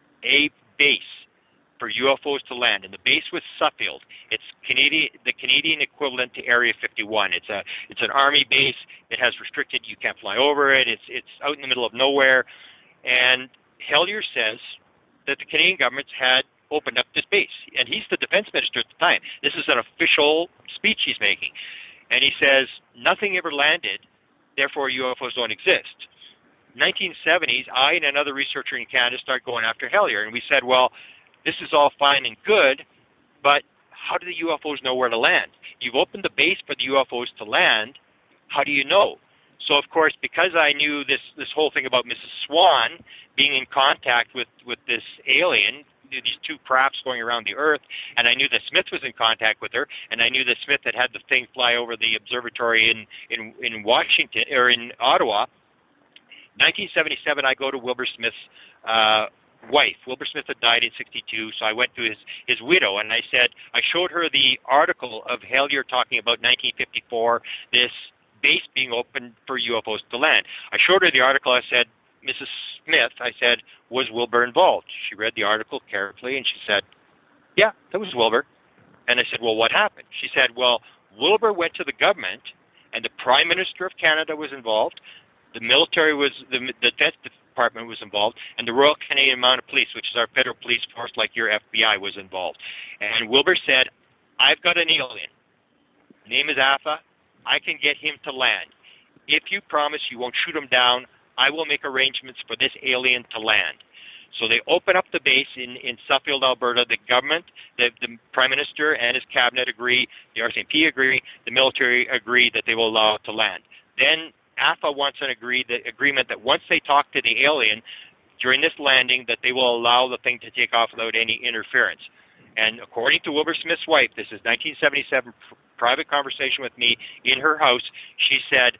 a base for U F Os to land, and the base was Suffield. It's Canadian, the Canadian equivalent to Area fifty-one. It's a, it's an army base. It has restricted. You can't fly over it. It's, it's out in the middle of nowhere. And Hellyer says that the Canadian government had opened up this base, and he's the defense minister at the time. This is an official speech he's making, and he says nothing ever landed. Therefore, U F Os don't exist. nineteen seventies, I and another researcher in Canada started going after Hellyer, and we said, well, this is all fine and good, but how do the U F Os know where to land? You've opened the base for the U F Os to land. How do you know? So, of course, because I knew this, this whole thing about Missus Swan being in contact with, with this alien, these two crafts going around the Earth, and I knew that Smith was in contact with her, and I knew that Smith had had the thing fly over the observatory in, in, in Washington, or in Ottawa. nineteen seventy-seven, I go to Wilbur Smith's uh, wife. Wilbur Smith had died in sixty-two, so I went to his, his widow, and I said, I showed her the article of Hellyer talking about nineteen fifty-four, this base being opened for U F Os to land. I showed her the article. I said, Missus Smith, I said, was Wilbur involved? She read the article carefully, and she said, yeah, that was Wilbur. And I said, well, what happened? She said, well, Wilbur went to the government, and the Prime Minister of Canada was involved, the military was, the, the Defense Department was involved, and the Royal Canadian Mounted Police, which is our federal police force like your F B I, was involved. And Wilbur said, I've got an alien. Name is A F A. I can get him to land. If you promise you won't shoot him down, I will make arrangements for this alien to land. So they open up the base in, in Suffield, Alberta. The government, the, the Prime Minister and his cabinet agree, the R C M P agree, the military agree that they will allow it to land. Then A F A wants an agree, the agreement that once they talk to the alien during this landing, that they will allow the thing to take off without any interference. And according to Wilbur Smith's wife, this is nineteen seventy-seven, private conversation with me in her house, she said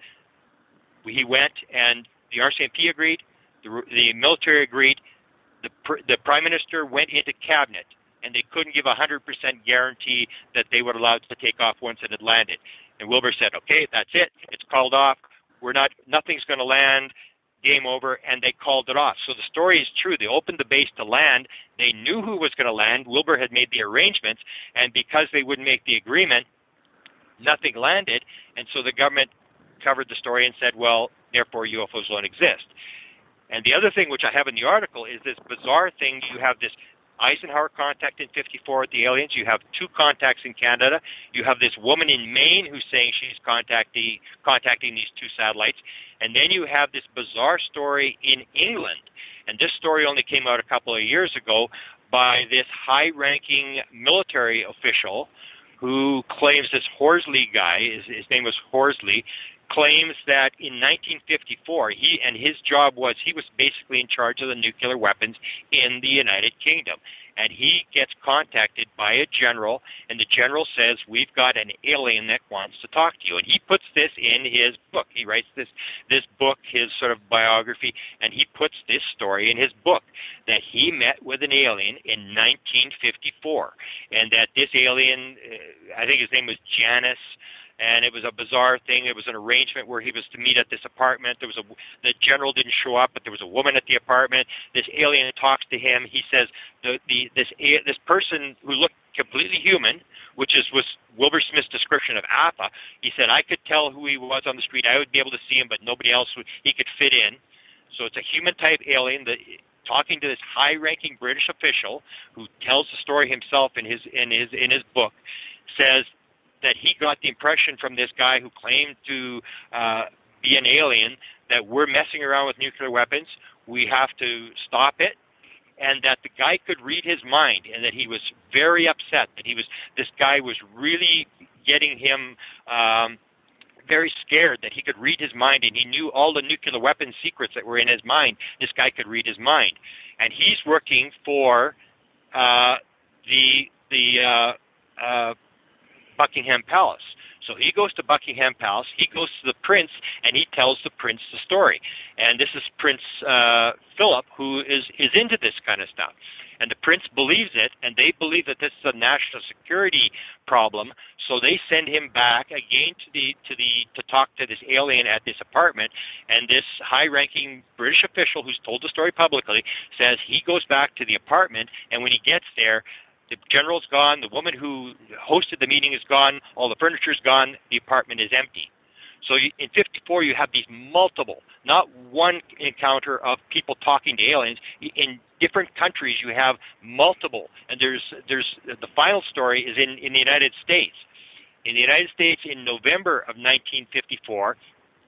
he went and the R C M P agreed, the, the military agreed, The, the Prime Minister went into cabinet, and they couldn't give a one hundred percent guarantee that they would allow it to take off once it had landed. And Wilbur said, okay, that's it. It's called off. We're not, nothing's going to land. Game over. And they called it off. So the story is true. They opened the base to land. They knew who was going to land. Wilbur had made the arrangements. And because they wouldn't make the agreement, nothing landed. And so the government covered the story and said, well, therefore U F Os don't exist. And the other thing, which I have in the article, is this bizarre thing. You have this Eisenhower contact in fifty-four with the aliens. You have two contacts in Canada. You have this woman in Maine who's saying she's contacting, contacting these two satellites. And then you have this bizarre story in England. And this story only came out a couple of years ago by this high-ranking military official who claims, this Horsley guy, his, his name was Horsley, claims that in nineteen fifty-four, he and his job was, he was basically in charge of the nuclear weapons in the United Kingdom. And he gets contacted by a general, and the general says, we've got an alien that wants to talk to you. And he puts this in his book. He writes this, this book, his sort of biography, and he puts this story in his book, that he met with an alien in nineteen fifty-four. And that this alien, I think his name was Janus, and it was a bizarre thing. It was an arrangement where he was to meet at this apartment. There was a, the general didn't show up, but there was a woman at the apartment. This alien talks to him. He says, the, the, this, this person who looked completely human, which is was Wilbur Smith's description of A F A, he said, I could tell who he was on the street. I would be able to see him, but nobody else would, he could fit in. So it's a human-type alien that, talking to this high-ranking British official who tells the story himself in his, in his, in his book, says that he got the impression from this guy who claimed to uh, be an alien that we're messing around with nuclear weapons, we have to stop it, and that the guy could read his mind, and that he was very upset, that he was, this guy was really getting him um, very scared, that he could read his mind, and he knew all the nuclear weapon secrets that were in his mind. This guy could read his mind. And he's working for uh, the, the uh, uh, Buckingham Palace. So he goes to Buckingham Palace, he goes to the prince, and he tells the prince the story. And this is Prince uh, Philip, who is, is into this kind of stuff. And the prince believes it, and they believe that this is a national security problem, so they send him back again to the to the to talk to this alien at this apartment. And this high-ranking British official who's told the story publicly says he goes back to the apartment, and when he gets there, the general's gone, the woman who hosted the meeting is gone, all the furniture's gone, the apartment is empty. So you, in fifty-four, you have these multiple, not one encounter of people talking to aliens. In different countries, you have multiple. And there's, there's the final story is in, in the United States. In the United States, in November of nineteen fifty-four,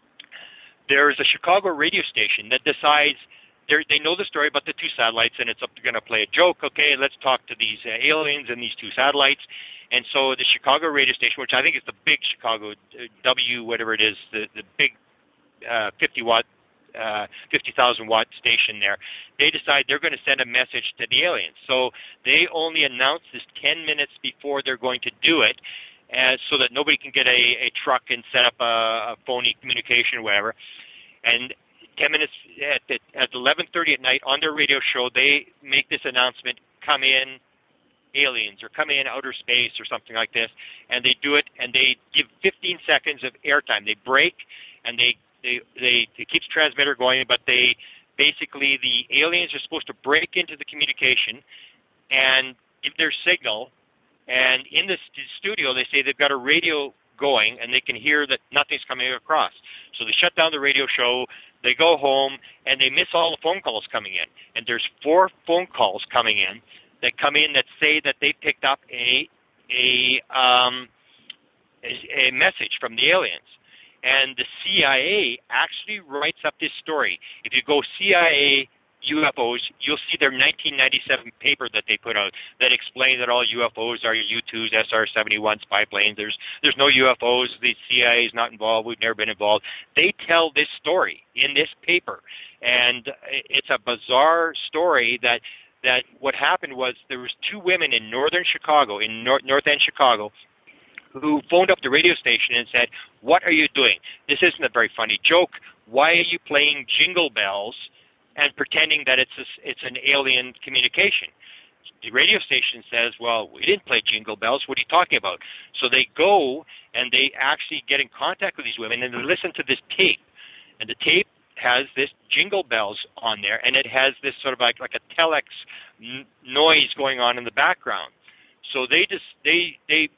there is a Chicago radio station that decides, They're, they know the story about the two satellites, and it's going to play a joke. Okay, let's talk to these uh, aliens and these two satellites. And so the Chicago radio station, which I think is the big Chicago uh, W, whatever it is, the, the big uh, fifty watt, uh, fifty thousand watt station there, they decide they're going to send a message to the aliens. So they only announce this ten minutes before they're going to do it, uh, so that nobody can get a, a truck and set up a, a phony communication or whatever. And ten minutes at, the, at eleven thirty at night on their radio show, they make this announcement, come in aliens, or come in outer space, or something like this, and they do it, and they give fifteen seconds of airtime. They break, and they, they, they, it keeps transmitter going, but they, basically, the aliens are supposed to break into the communication and give their signal, and in the st- studio, they say they've got a radio going, and they can hear that nothing's coming across. So they shut down the radio show, they go home, and they miss all the phone calls coming in. And there's four phone calls coming in that come in that say that they picked up a a um, a, a message from the aliens. And the C I A actually writes up this story. If you go C I A U F Os, you'll see their nineteen ninety-seven paper that they put out that explain that all U F Os are U twos, S R seventy-one spy planes. There's there's no U F Os. The C I A is not involved. We've never been involved. They tell this story in this paper, and it's a bizarre story that that what happened was there was two women in northern Chicago, in north, north end Chicago, who phoned up the radio station and said, "What are you doing? This isn't a very funny joke. Why are you playing Jingle Bells and pretending that it's a, it's an alien communication?" The radio station says, "Well, we didn't play Jingle Bells. What are you talking about?" So they go and they actually get in contact with these women and they listen to this tape. And the tape has this Jingle Bells on there, and it has this sort of like, like a telex n- noise going on in the background. So they just, they, they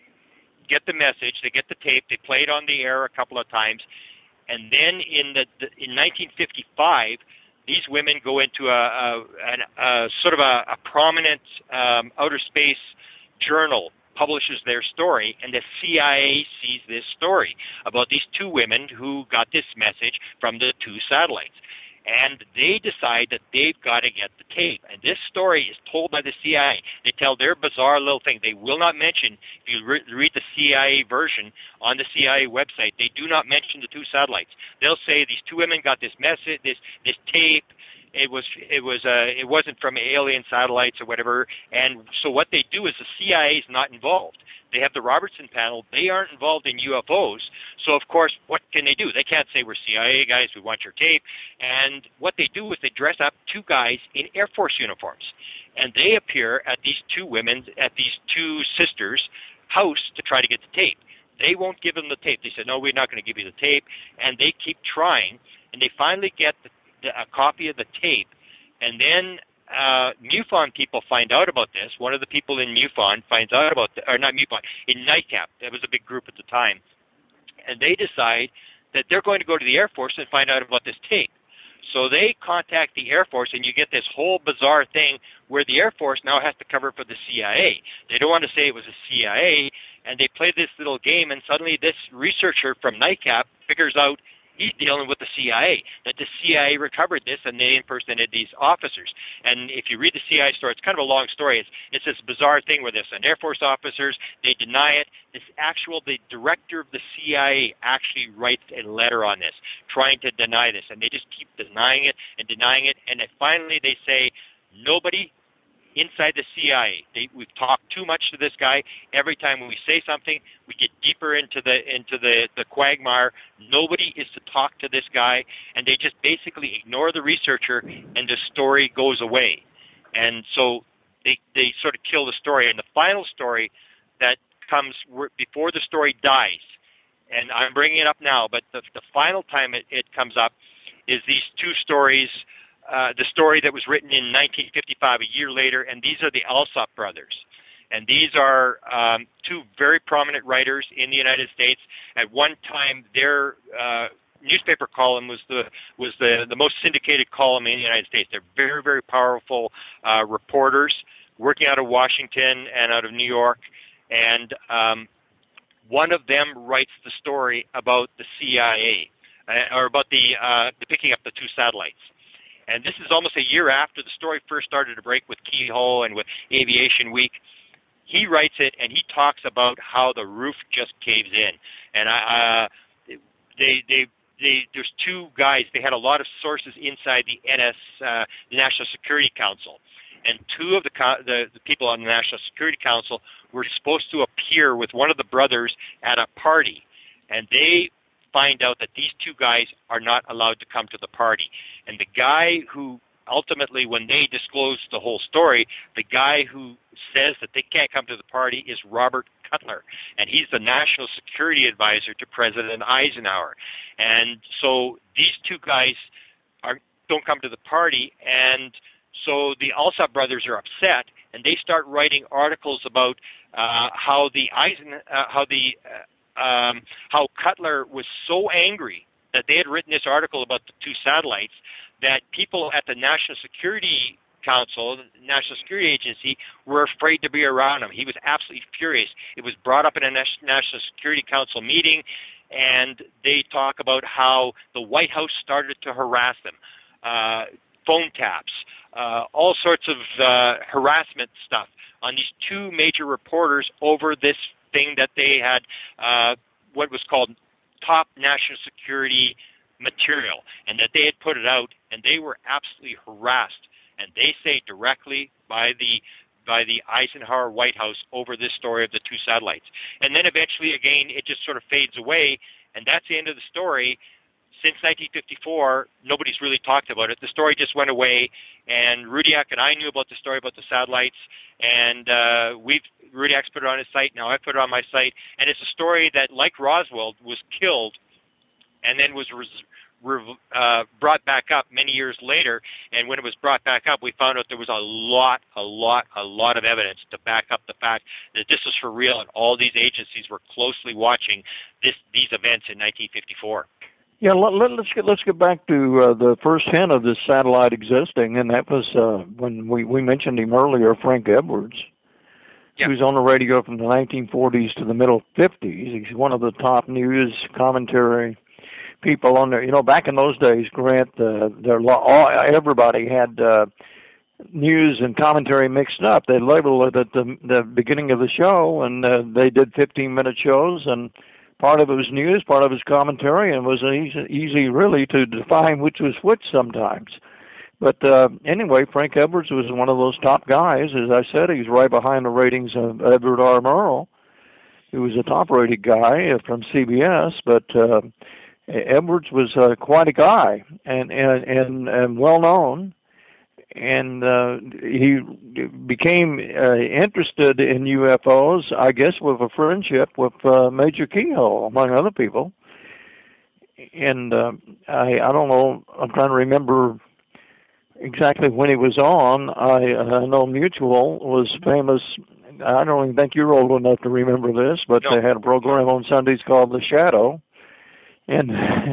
get the message, they get the tape, they play it on the air a couple of times, and then in the, the in nineteen fifty-five, these women go into a, a, a, a sort of a, a prominent um, outer space journal, publishes their story, and the C I A sees this story about these two women who got this message from the two satellites. And they decide that they've got to get the tape. And this story is told by the C I A. They tell their bizarre little thing. They will not mention, if you re- read the C I A version on the C I A website, they do not mention the two satellites. They'll say these two women got this message, this this tape. It was it was uh, it wasn't from alien satellites or whatever. And so what they do is the C I A is not involved. They have the Robertson panel. They aren't involved in U F Os. So, of course, what can they do? They can't say, "We're C I A guys, we want your tape." And what they do is they dress up two guys in Air Force uniforms. And they appear at these two women, at these two sisters' house to try to get the tape. They won't give them the tape. They said, "No, we're not going to give you the tape." And they keep trying. And they finally get the, the, a copy of the tape. And then Uh, MUFON people find out about this. One of the people in MUFON finds out about, the, or not MUFON, in NICAP. That was a big group at the time. And they decide that they're going to go to the Air Force and find out about this tape. So they contact the Air Force, and you get this whole bizarre thing where the Air Force now has to cover for the C I A. They don't want to say it was a C I A, and they play this little game, and suddenly this researcher from NICAP figures out he's dealing with the C I A, that the C I A recovered this and they impersonated these officers. And if you read the C I A story, it's kind of a long story. It's, it's this bizarre thing where there's an Air Force officers, they deny it. This actual, the director of the C I A actually writes a letter on this, trying to deny this. And they just keep denying it and denying it. And then finally they say, nobody inside the C I A. They, we've talked too much to this guy. Every time when we say something, we get deeper into the into the, the quagmire. Nobody is to talk to this guy, and they just basically ignore the researcher, and the story goes away. And so they they sort of kill the story. And the final story that comes before the story dies, and I'm bringing it up now, but the, the final time it, it comes up is these two stories. Uh, the story that was written in nineteen fifty-five, a year later, and these are the Alsop brothers. And these are um, two very prominent writers in the United States. At one time, their uh, newspaper column was the was the, the most syndicated column in the United States. They're very, very powerful uh, reporters working out of Washington and out of New York. And um, one of them writes the story about the C I A, uh, or about the, uh, the picking up the two satellites. And this is almost a year after the story first started to break with Keyhole and with Aviation Week. He writes it, and he talks about how the roof just caves in. And I, uh, they, they, they, there's two guys. They had a lot of sources inside the N S, uh, the National Security Council, and two of the, the the people on the National Security Council were supposed to appear with one of the brothers at a party, and they find out that these two guys are not allowed to come to the party. And the guy who ultimately, when they disclose the whole story, the guy who says that they can't come to the party is Robert Cutler. And he's the national security advisor to President Eisenhower. And so these two guys are, don't come to the party. And so the Alsop brothers are upset, and they start writing articles about uh, how the Eisen, uh, how the uh, Um, how Cutler was so angry that they had written this article about the two satellites that people at the National Security Council, the National Security Agency, were afraid to be around him. He was absolutely furious. It was brought up in a National Security Council meeting, and they talk about how the White House started to harass them. Uh, phone taps, uh, all sorts of uh, harassment stuff on these two major reporters over this thing that they had, uh, what was called top national security material, and that they had put it out, and they were absolutely harassed, and they say directly by the by the Eisenhower White House over this story of the two satellites. And then eventually, again, it just sort of fades away, and that's the end of the story. Since nineteen fifty-four, nobody's really talked about it. The story just went away, and Rudiak and I knew about the story about the satellites, and uh, we've Rudiak's put it on his site. Now I put it on my site, and it's a story that, like Roswell, was killed and then was res- re- uh, brought back up many years later. And when it was brought back up, we found out there was a lot, a lot, a lot of evidence to back up the fact that this was for real, and all these agencies were closely watching this, these events in nineteen fifty-four. Yeah, let, let, let's get let's get back to uh, the first hint of this satellite existing, and that was uh, when we, we mentioned him earlier, Frank Edwards. Yep. He was on the radio from the nineteen forties to the middle fifties. He's one of the top news commentary people on there. You know, back in those days, Grant, uh, there all, everybody had uh, news and commentary mixed up. They labeled it at the, the beginning of the show, and uh, they did fifteen-minute shows, and part of it was news, part of it was commentary, and it was easy, easy really to define which was which sometimes. But uh, anyway, Frank Edwards was one of those top guys. As I said, he's right behind the ratings of Edward R. Murrow, who was a top-rated guy from C B S. But uh, Edwards was uh, quite a guy and and and, and well known. And uh, he became uh, interested in U F Os, I guess, with a friendship with uh, Major Keyhoe, among other people. And uh, I, I don't know, I'm trying to remember exactly when he was on. I, I know Mutual was famous. I don't even think you're old enough to remember this, but no. They had a program on Sundays called The Shadow. And...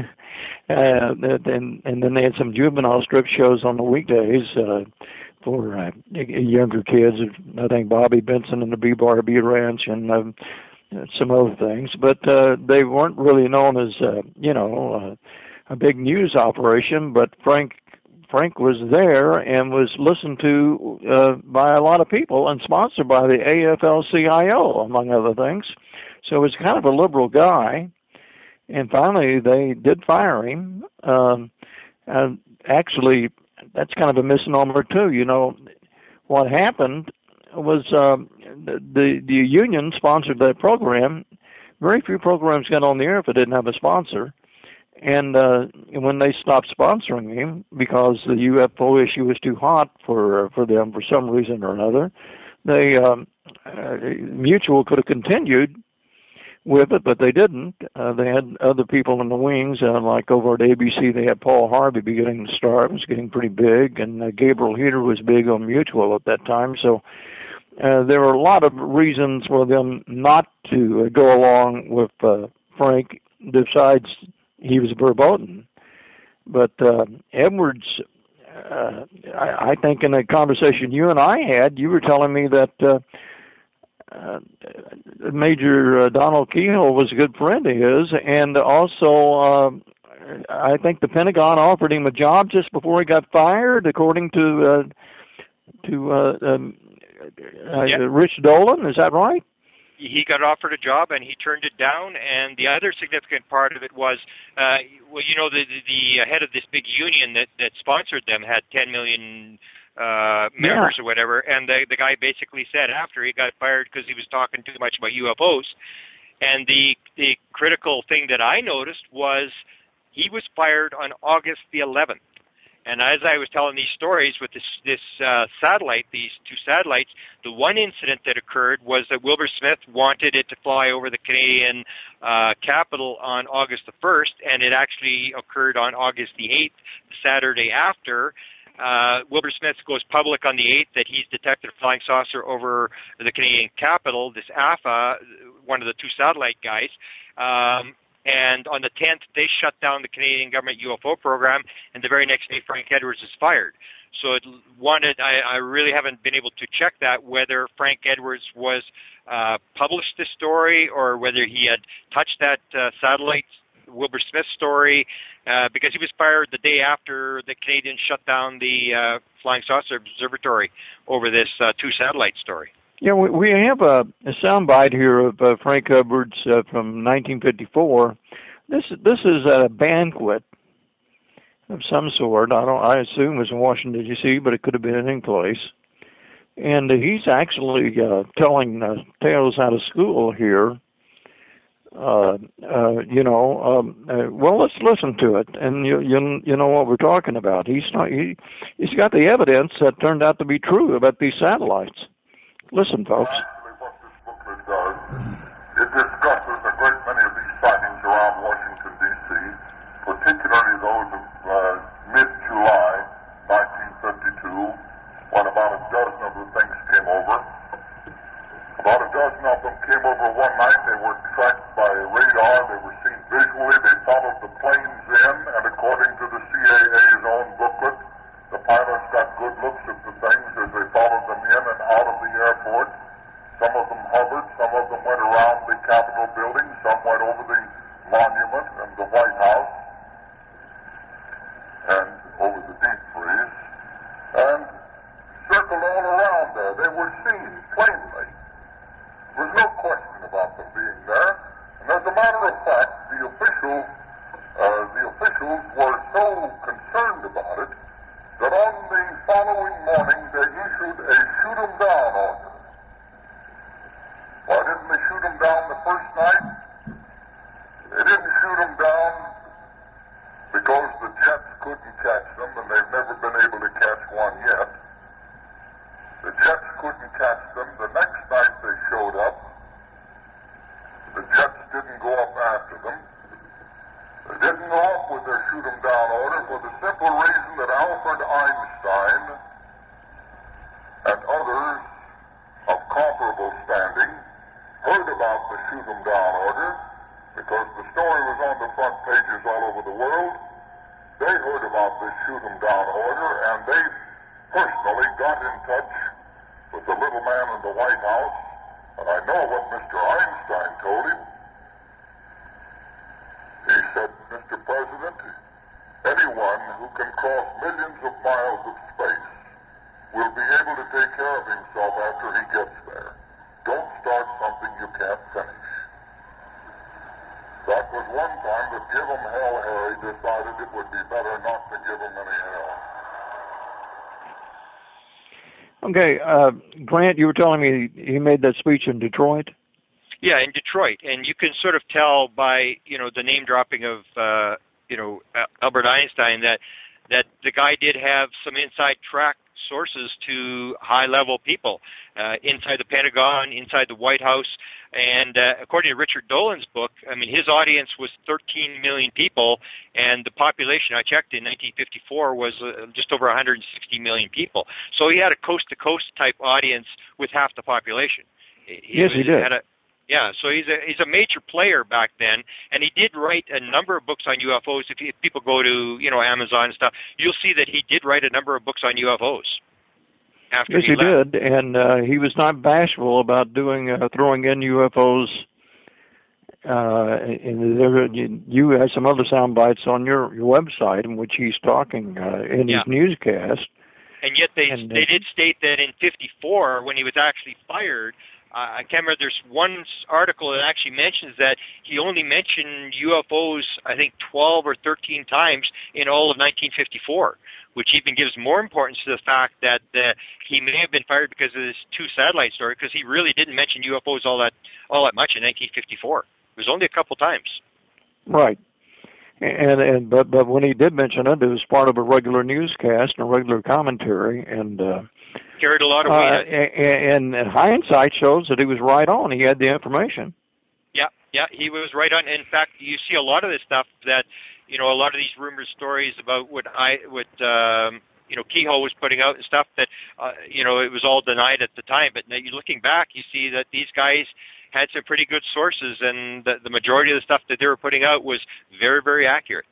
Uh, and, and then they had some juvenile strip shows on the weekdays uh, for uh, younger kids. I think Bobby Benson and the B-Bar-B Ranch and uh, some other things. But uh, they weren't really known as, uh, you know, uh, a big news operation. But Frank Frank was there and was listened to uh, by a lot of people and sponsored by the A F L C I O, among other things. So he was kind of a liberal guy. And finally, they did fire him. Um, and actually, that's kind of a misnomer, too. You know, what happened was um, the, the union sponsored that program. Very few programs got on the air if it didn't have a sponsor. And uh, when they stopped sponsoring him because the U F O issue was too hot for for them for some reason or another, they um, uh, Mutual could have continued with it, but they didn't. Uh, they had other people in the wings, uh, like over at A B C, they had Paul Harvey beginning to start. It was getting pretty big, and uh, Gabriel Heater was big on Mutual at that time. So uh, there were a lot of reasons for them not to uh, go along with uh, Frank, besides he was verboten. But uh, Edwards, uh, I, I think in a conversation you and I had, you were telling me that uh, Uh, Major uh, Donald Keyhoe was a good friend of his, and also uh, I think the Pentagon offered him a job just before he got fired, according to uh, to uh, um, uh, yeah. Rich Dolan. Is that right? He got offered a job and he turned it down. And the other significant part of it was, uh, well, you know, the the head of this big union that that sponsored them had ten million. Uh, members yeah. or whatever, and the the guy basically said after he got fired because he was talking too much about U F Os. And the the critical thing that I noticed was he was fired on August the eleventh. And as I was telling these stories with this this uh, satellite, these two satellites, the one incident that occurred was that Wilbur Smith wanted it to fly over the Canadian uh, capital on August the first, and it actually occurred on August the eighth, the Saturday after. Uh, Wilbur Smith goes public on the eighth that he's detected a flying saucer over the Canadian capital, this A F A, one of the two satellite guys. Um, and on the tenth, they shut down the Canadian government U F O program, and the very next day, Frank Edwards is fired. So it wanted, I, I really haven't been able to check that, whether Frank Edwards was uh, published this story or whether he had touched that uh, satellite Wilbur Smith story, uh, because he was fired the day after the Canadians shut down the uh, Flying Saucer Observatory over this uh, two satellite story. Yeah, we, we have a, a soundbite here of uh, Frank Hubbard's uh, from nineteen fifty-four. This this is a banquet of some sort. I don't. I assume it was in Washington, D C, but it could have been any place. And uh, he's actually uh, telling uh, tales out of school here. Uh, uh, you know, um, uh, well, let's listen to it, and you you you know what we're talking about. He's not. He he's got the evidence that turned out to be true about these satellites. Listen, folks. Actually, what this booklet does, it discusses a great many of these sightings around Washington, D C, particularly those of uh, mid-July nineteen fifty-two, when about a dozen of the things came over. About a dozen of them came over one night. They were tracked by radar. They were seen visually. They followed the planes in, and according to the C A A's own booklet, the pilots got good looks at the things as they followed them in and out of the airport. Some of them hovered. Some of them went around the Capitol building. Some went over the monument and the White House and over the deep freeze and circled all around there. They were seen plainly. There was no question about them being there. And as a matter of fact, the official, uh, the officials were so concerned about it that on the following morning they issued a shoot 'em down order. Why didn't they shoot 'em down the first night? They didn't shoot 'em down because the jets couldn't catch them, and they've never been able to catch one yet. The jets couldn't catch them. The next night they showed up. The jets didn't go up after them. They didn't go up with their shoot 'em down order for the simple reason that Albert Einstein and others of comparable standing heard about the shoot 'em down order because the story was on the front pages all over the world. They heard about this shoot 'em down order, and they personally got in touch with the little man in the White House, and I know what Mister Einstein told him. He said, Mister President, anyone who can cross millions of miles of space will be able to take care of himself after he gets there. Don't start something you can't finish. That was one time that Give 'em Hell Harry decided it would be better not to give him any hell. Okay, uh, Grant, you were telling me he made that speech in Detroit? Yeah, in Detroit, and you can sort of tell by, you know, the name dropping of, uh, you know, Albert Einstein that that the guy did have some inside track sources to high-level people uh, inside the Pentagon, inside the White House, and uh, according to Richard Dolan's book, I mean, his audience was thirteen million people, and the population, I checked in nineteen fifty-four, was uh, just over one hundred sixty million people. So he had a coast-to-coast type audience with half the population. He yes, was, he did. Had a, Yeah, so he's a he's a major player back then, and he did write a number of books on U F Os. If, you, if people go to you know Amazon and stuff, you'll see that he did write a number of books on U F Os. After yes, he, he left. did, and uh, he was not bashful about doing uh, throwing in U F Os. Uh, and there, you have some other sound bites on your, your website in which he's talking uh, in yeah. his newscast. And yet they and, uh, they did state that in fifty-four, when he was actually fired. Uh, I can't remember, there's one article that actually mentions that he only mentioned U F Os, I think, twelve or thirteen times in all of nineteen fifty-four, which even gives more importance to the fact that uh, he may have been fired because of this two satellite story, because he really didn't mention U F Os all that all that much in nineteen fifty-four. It was only a couple times. Right. And and but but when he did mention it, it was part of a regular newscast and a regular commentary, and uh, carried a lot of weight. Uh, and, and hindsight shows that he was right on. He had the information. Yeah, yeah, he was right on. In fact, you see a lot of this stuff that, you know, a lot of these rumors, stories about what I, what um, you know, Kehoe was putting out and stuff that, uh, you know, it was all denied at the time. But now you're looking back, you see that these guys had some pretty good sources, and the, the majority of the stuff that they were putting out was very, very accurate.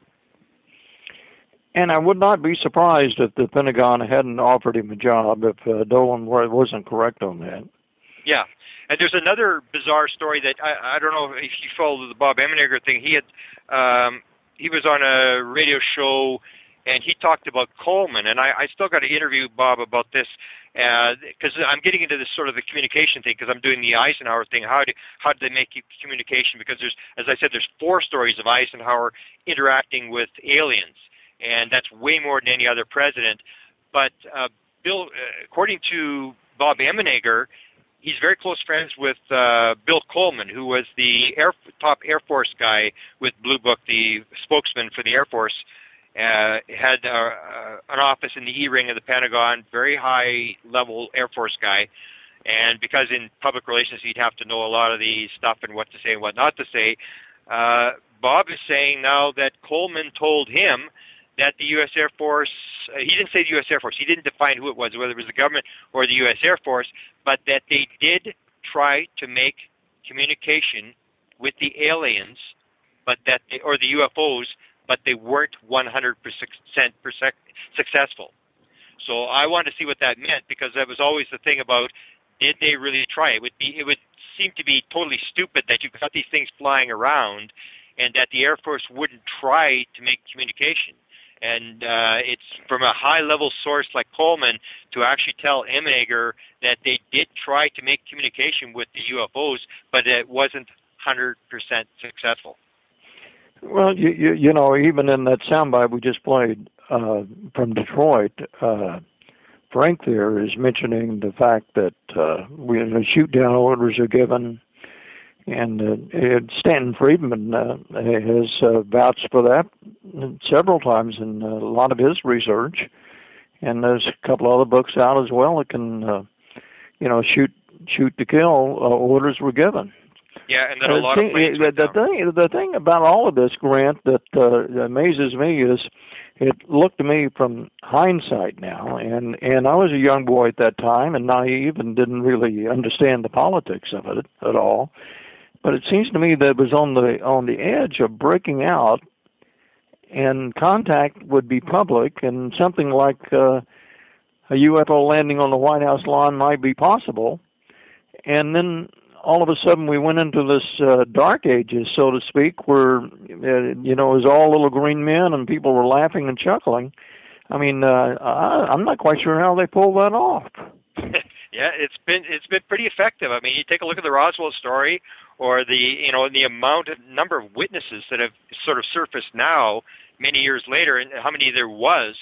And I would not be surprised if the Pentagon hadn't offered him a job if uh, Dolan wasn't correct on that. Yeah. And there's another bizarre story that I, I don't know if you follow the Bob Emenegger thing. He had um, he was on a radio show, and he talked about Coleman. And I, I still got to interview Bob about this because uh, I'm getting into this sort of the communication thing because I'm doing the Eisenhower thing. How do how do they make communication? Because there's, as I said, there's four stories of Eisenhower interacting with aliens, and that's way more than any other president. But uh, Bill, uh, according to Bob Emenegger, he's very close friends with uh, Bill Coleman, who was the Air, top Air Force guy with Blue Book, the spokesman for the Air Force. Uh, had uh, uh, an office in the E-ring of the Pentagon, very high-level Air Force guy. And because in public relations he'd have to know a lot of the stuff and what to say and what not to say, uh, Bob is saying now that Coleman told him that the U S Air Force, uh, he didn't say the U S Air Force, he didn't define who it was, whether it was the government or the U S Air Force, but that they did try to make communication with the aliens, but that they, or the U F Os, but they weren't one hundred percent successful. So I wanted to see what that meant, because that was always the thing about, did they really try? It would be, it would seem to be totally stupid that you've got these things flying around and that the Air Force wouldn't try to make communication. And uh, it's from a high-level source like Coleman to actually tell Emenegger that they did try to make communication with the U F Os, but it wasn't one hundred percent successful. Well, you, you, you know, even in that soundbite we just played uh, from Detroit, uh, Frank there is mentioning the fact that uh, we, the shoot-down orders are given, and uh, Stanton Friedman uh, has uh, vouched for that several times in a lot of his research, and there's a couple other books out as well that can, uh, you know, shoot shoot to kill uh, orders were given. Yeah, and then a lot of planes the, the thing, the thing about all of this, Grant, that uh, amazes me is it looked to me from hindsight now, and, and I was a young boy at that time and naive and didn't really understand the politics of it at all. But it seems to me that it was on the on the edge of breaking out, and contact would be public, and something like uh, a U F O landing on the White House lawn might be possible, and then all of a sudden we went into this uh, dark ages, so to speak, where, uh, you know, it was all little green men and people were laughing and chuckling. I mean, uh, I, I'm not quite sure how they pulled that off. Yeah, it's been it's been pretty effective. I mean, you take a look at the Roswell story, or the you know the amount of number of witnesses that have sort of surfaced now, many years later, and how many there was.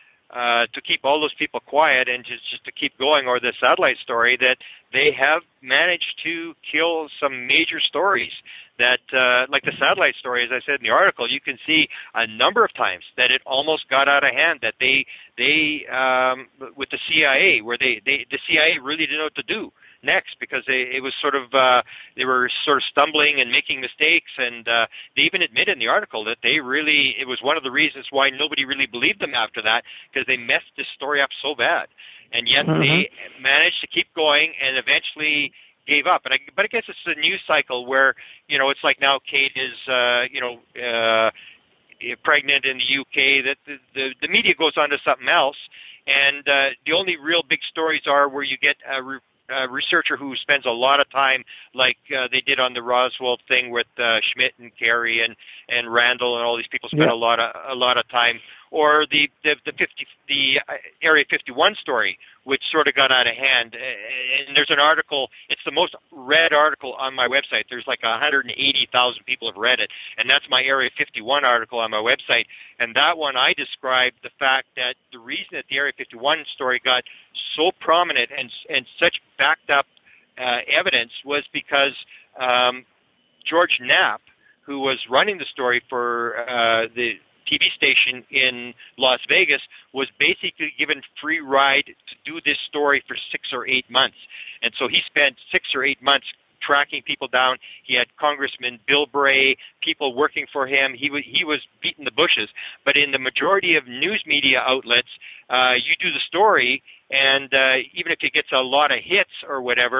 Uh, to keep all those people quiet and just, just to keep going, or the satellite story, that they have managed to kill some major stories that, uh, like the satellite story, as I said in the article, you can see a number of times that it almost got out of hand, that they, they um, with the C I A, where they, they, the C I A really didn't know what to do next, because they, it was sort of, uh, they were sort of stumbling and making mistakes, and uh, they even admitted in the article that they really, it was one of the reasons why nobody really believed them after that, because they messed this story up so bad. And yet mm-hmm. they managed to keep going and eventually gave up. And I, but I guess it's a news cycle where, you know, it's like now Kate is, uh, you know, uh, pregnant in the U K, that the, the, the media goes on to something else, and uh, the only real big stories are where you get a re- a researcher who spends a lot of time, like uh, they did on the Roswell thing with uh, Schmidt and Carey and, and Randall and all these people spent yeah. a lot of a lot of time, or the the the, fifty, the Area fifty-one story, which sort of got out of hand. And there's an article; it's the most read article on my website. There's like one hundred eighty thousand people have read it, and that's my Area fifty-one article on my website. And that one, I described the fact that the reason that the Area fifty-one story got so prominent and and such backed up uh, evidence was because um, George Knapp, who was running the story for uh, the T V station in Las Vegas, was basically given free ride to do this story for six or eight months. And so he spent six or eight months tracking people down. He had Congressman Bill Bray, people working for him. He was, he was beating the bushes. But in the majority of news media outlets, uh, you do the story, and uh, even if it gets a lot of hits or whatever,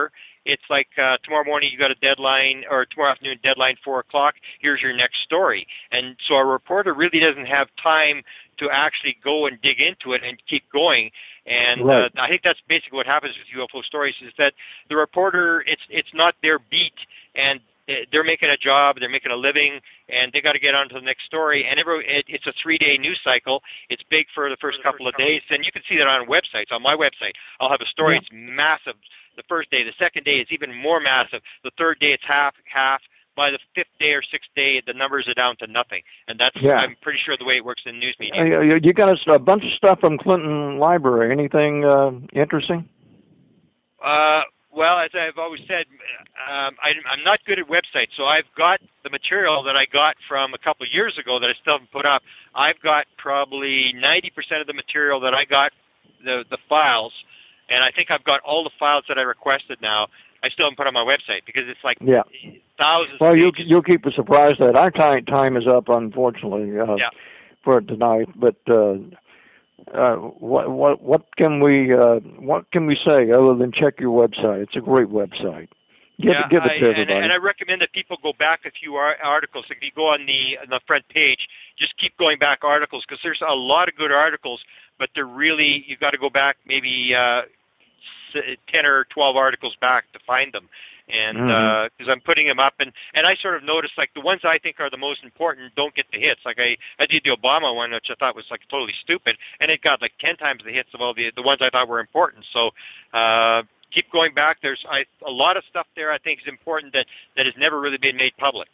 it's like uh, tomorrow morning you got a deadline, or tomorrow afternoon deadline, four o'clock, here's your next story. And so a reporter really doesn't have time to actually go and dig into it and keep going. And right. uh, I think that's basically what happens with U F O stories, is that the reporter, it's it's not their beat, and they're making a job, they're making a living, and they got to get on to the next story. And every, it, it's a three-day news cycle. It's big for the first couple of days, and you can see that on websites. On my website, I'll have a story. Yeah. It's massive. The first day, the second day, it's even more massive. The third day, it's half, half. By the fifth day or sixth day, the numbers are down to nothing. And that's, yeah. I'm pretty sure, the way it works in news media. Uh, you got a, a bunch of stuff from Clinton Library. Anything uh, interesting? Uh, well, as I've always said, um, I, I'm not good at websites, so I've got the material that I got from a couple of years ago that I still haven't put up. I've got probably ninety percent of the material that I got, the the files, and I think I've got all the files that I requested now. I still haven't put on my website because it's like yeah. thousands well, of you'll, pages. you'll keep us surprised that our time, time is up, unfortunately, uh, yeah. for tonight. But uh, uh, what what what can we uh, what can we say other than check your website? It's a great website. Give, yeah, it, give it I, to everybody. And, and I recommend that people go back a few ar- articles. If you go on the on the front page, just keep going back articles, because there's a lot of good articles, but they're really, you've got to go back maybe uh, ten or twelve articles back to find them. And because mm-hmm. uh, I'm putting them up, and, and I sort of noticed, like, the ones I think are the most important don't get the hits. Like, I, I did the Obama one, which I thought was, like, totally stupid, and it got, like, ten times the hits of all the the ones I thought were important. So uh, keep going back. There's I, a lot of stuff there I think is important that, that has never really been made public.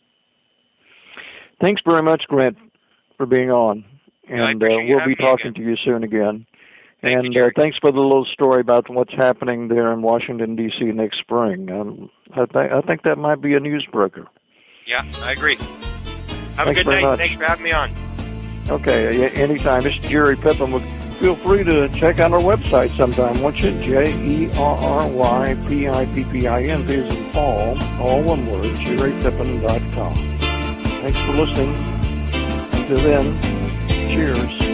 Thanks very much, Grant, for being on. And yeah, uh, we'll be talking again. to you soon again. Thank and you, uh, thanks for the little story about what's happening there in Washington, D C next spring. Um, I, th- I think that might be a newsbreaker. Yeah, I agree. Have thanks a good very night. Much. Thanks for having me on. Okay, anytime. This is Jerry Pippin. Feel free to check out our website sometime, won't you? J E R R Y P I P P I N, P as in Paul, all one word, jerry pippin dot com. Thanks for listening. Until then, cheers.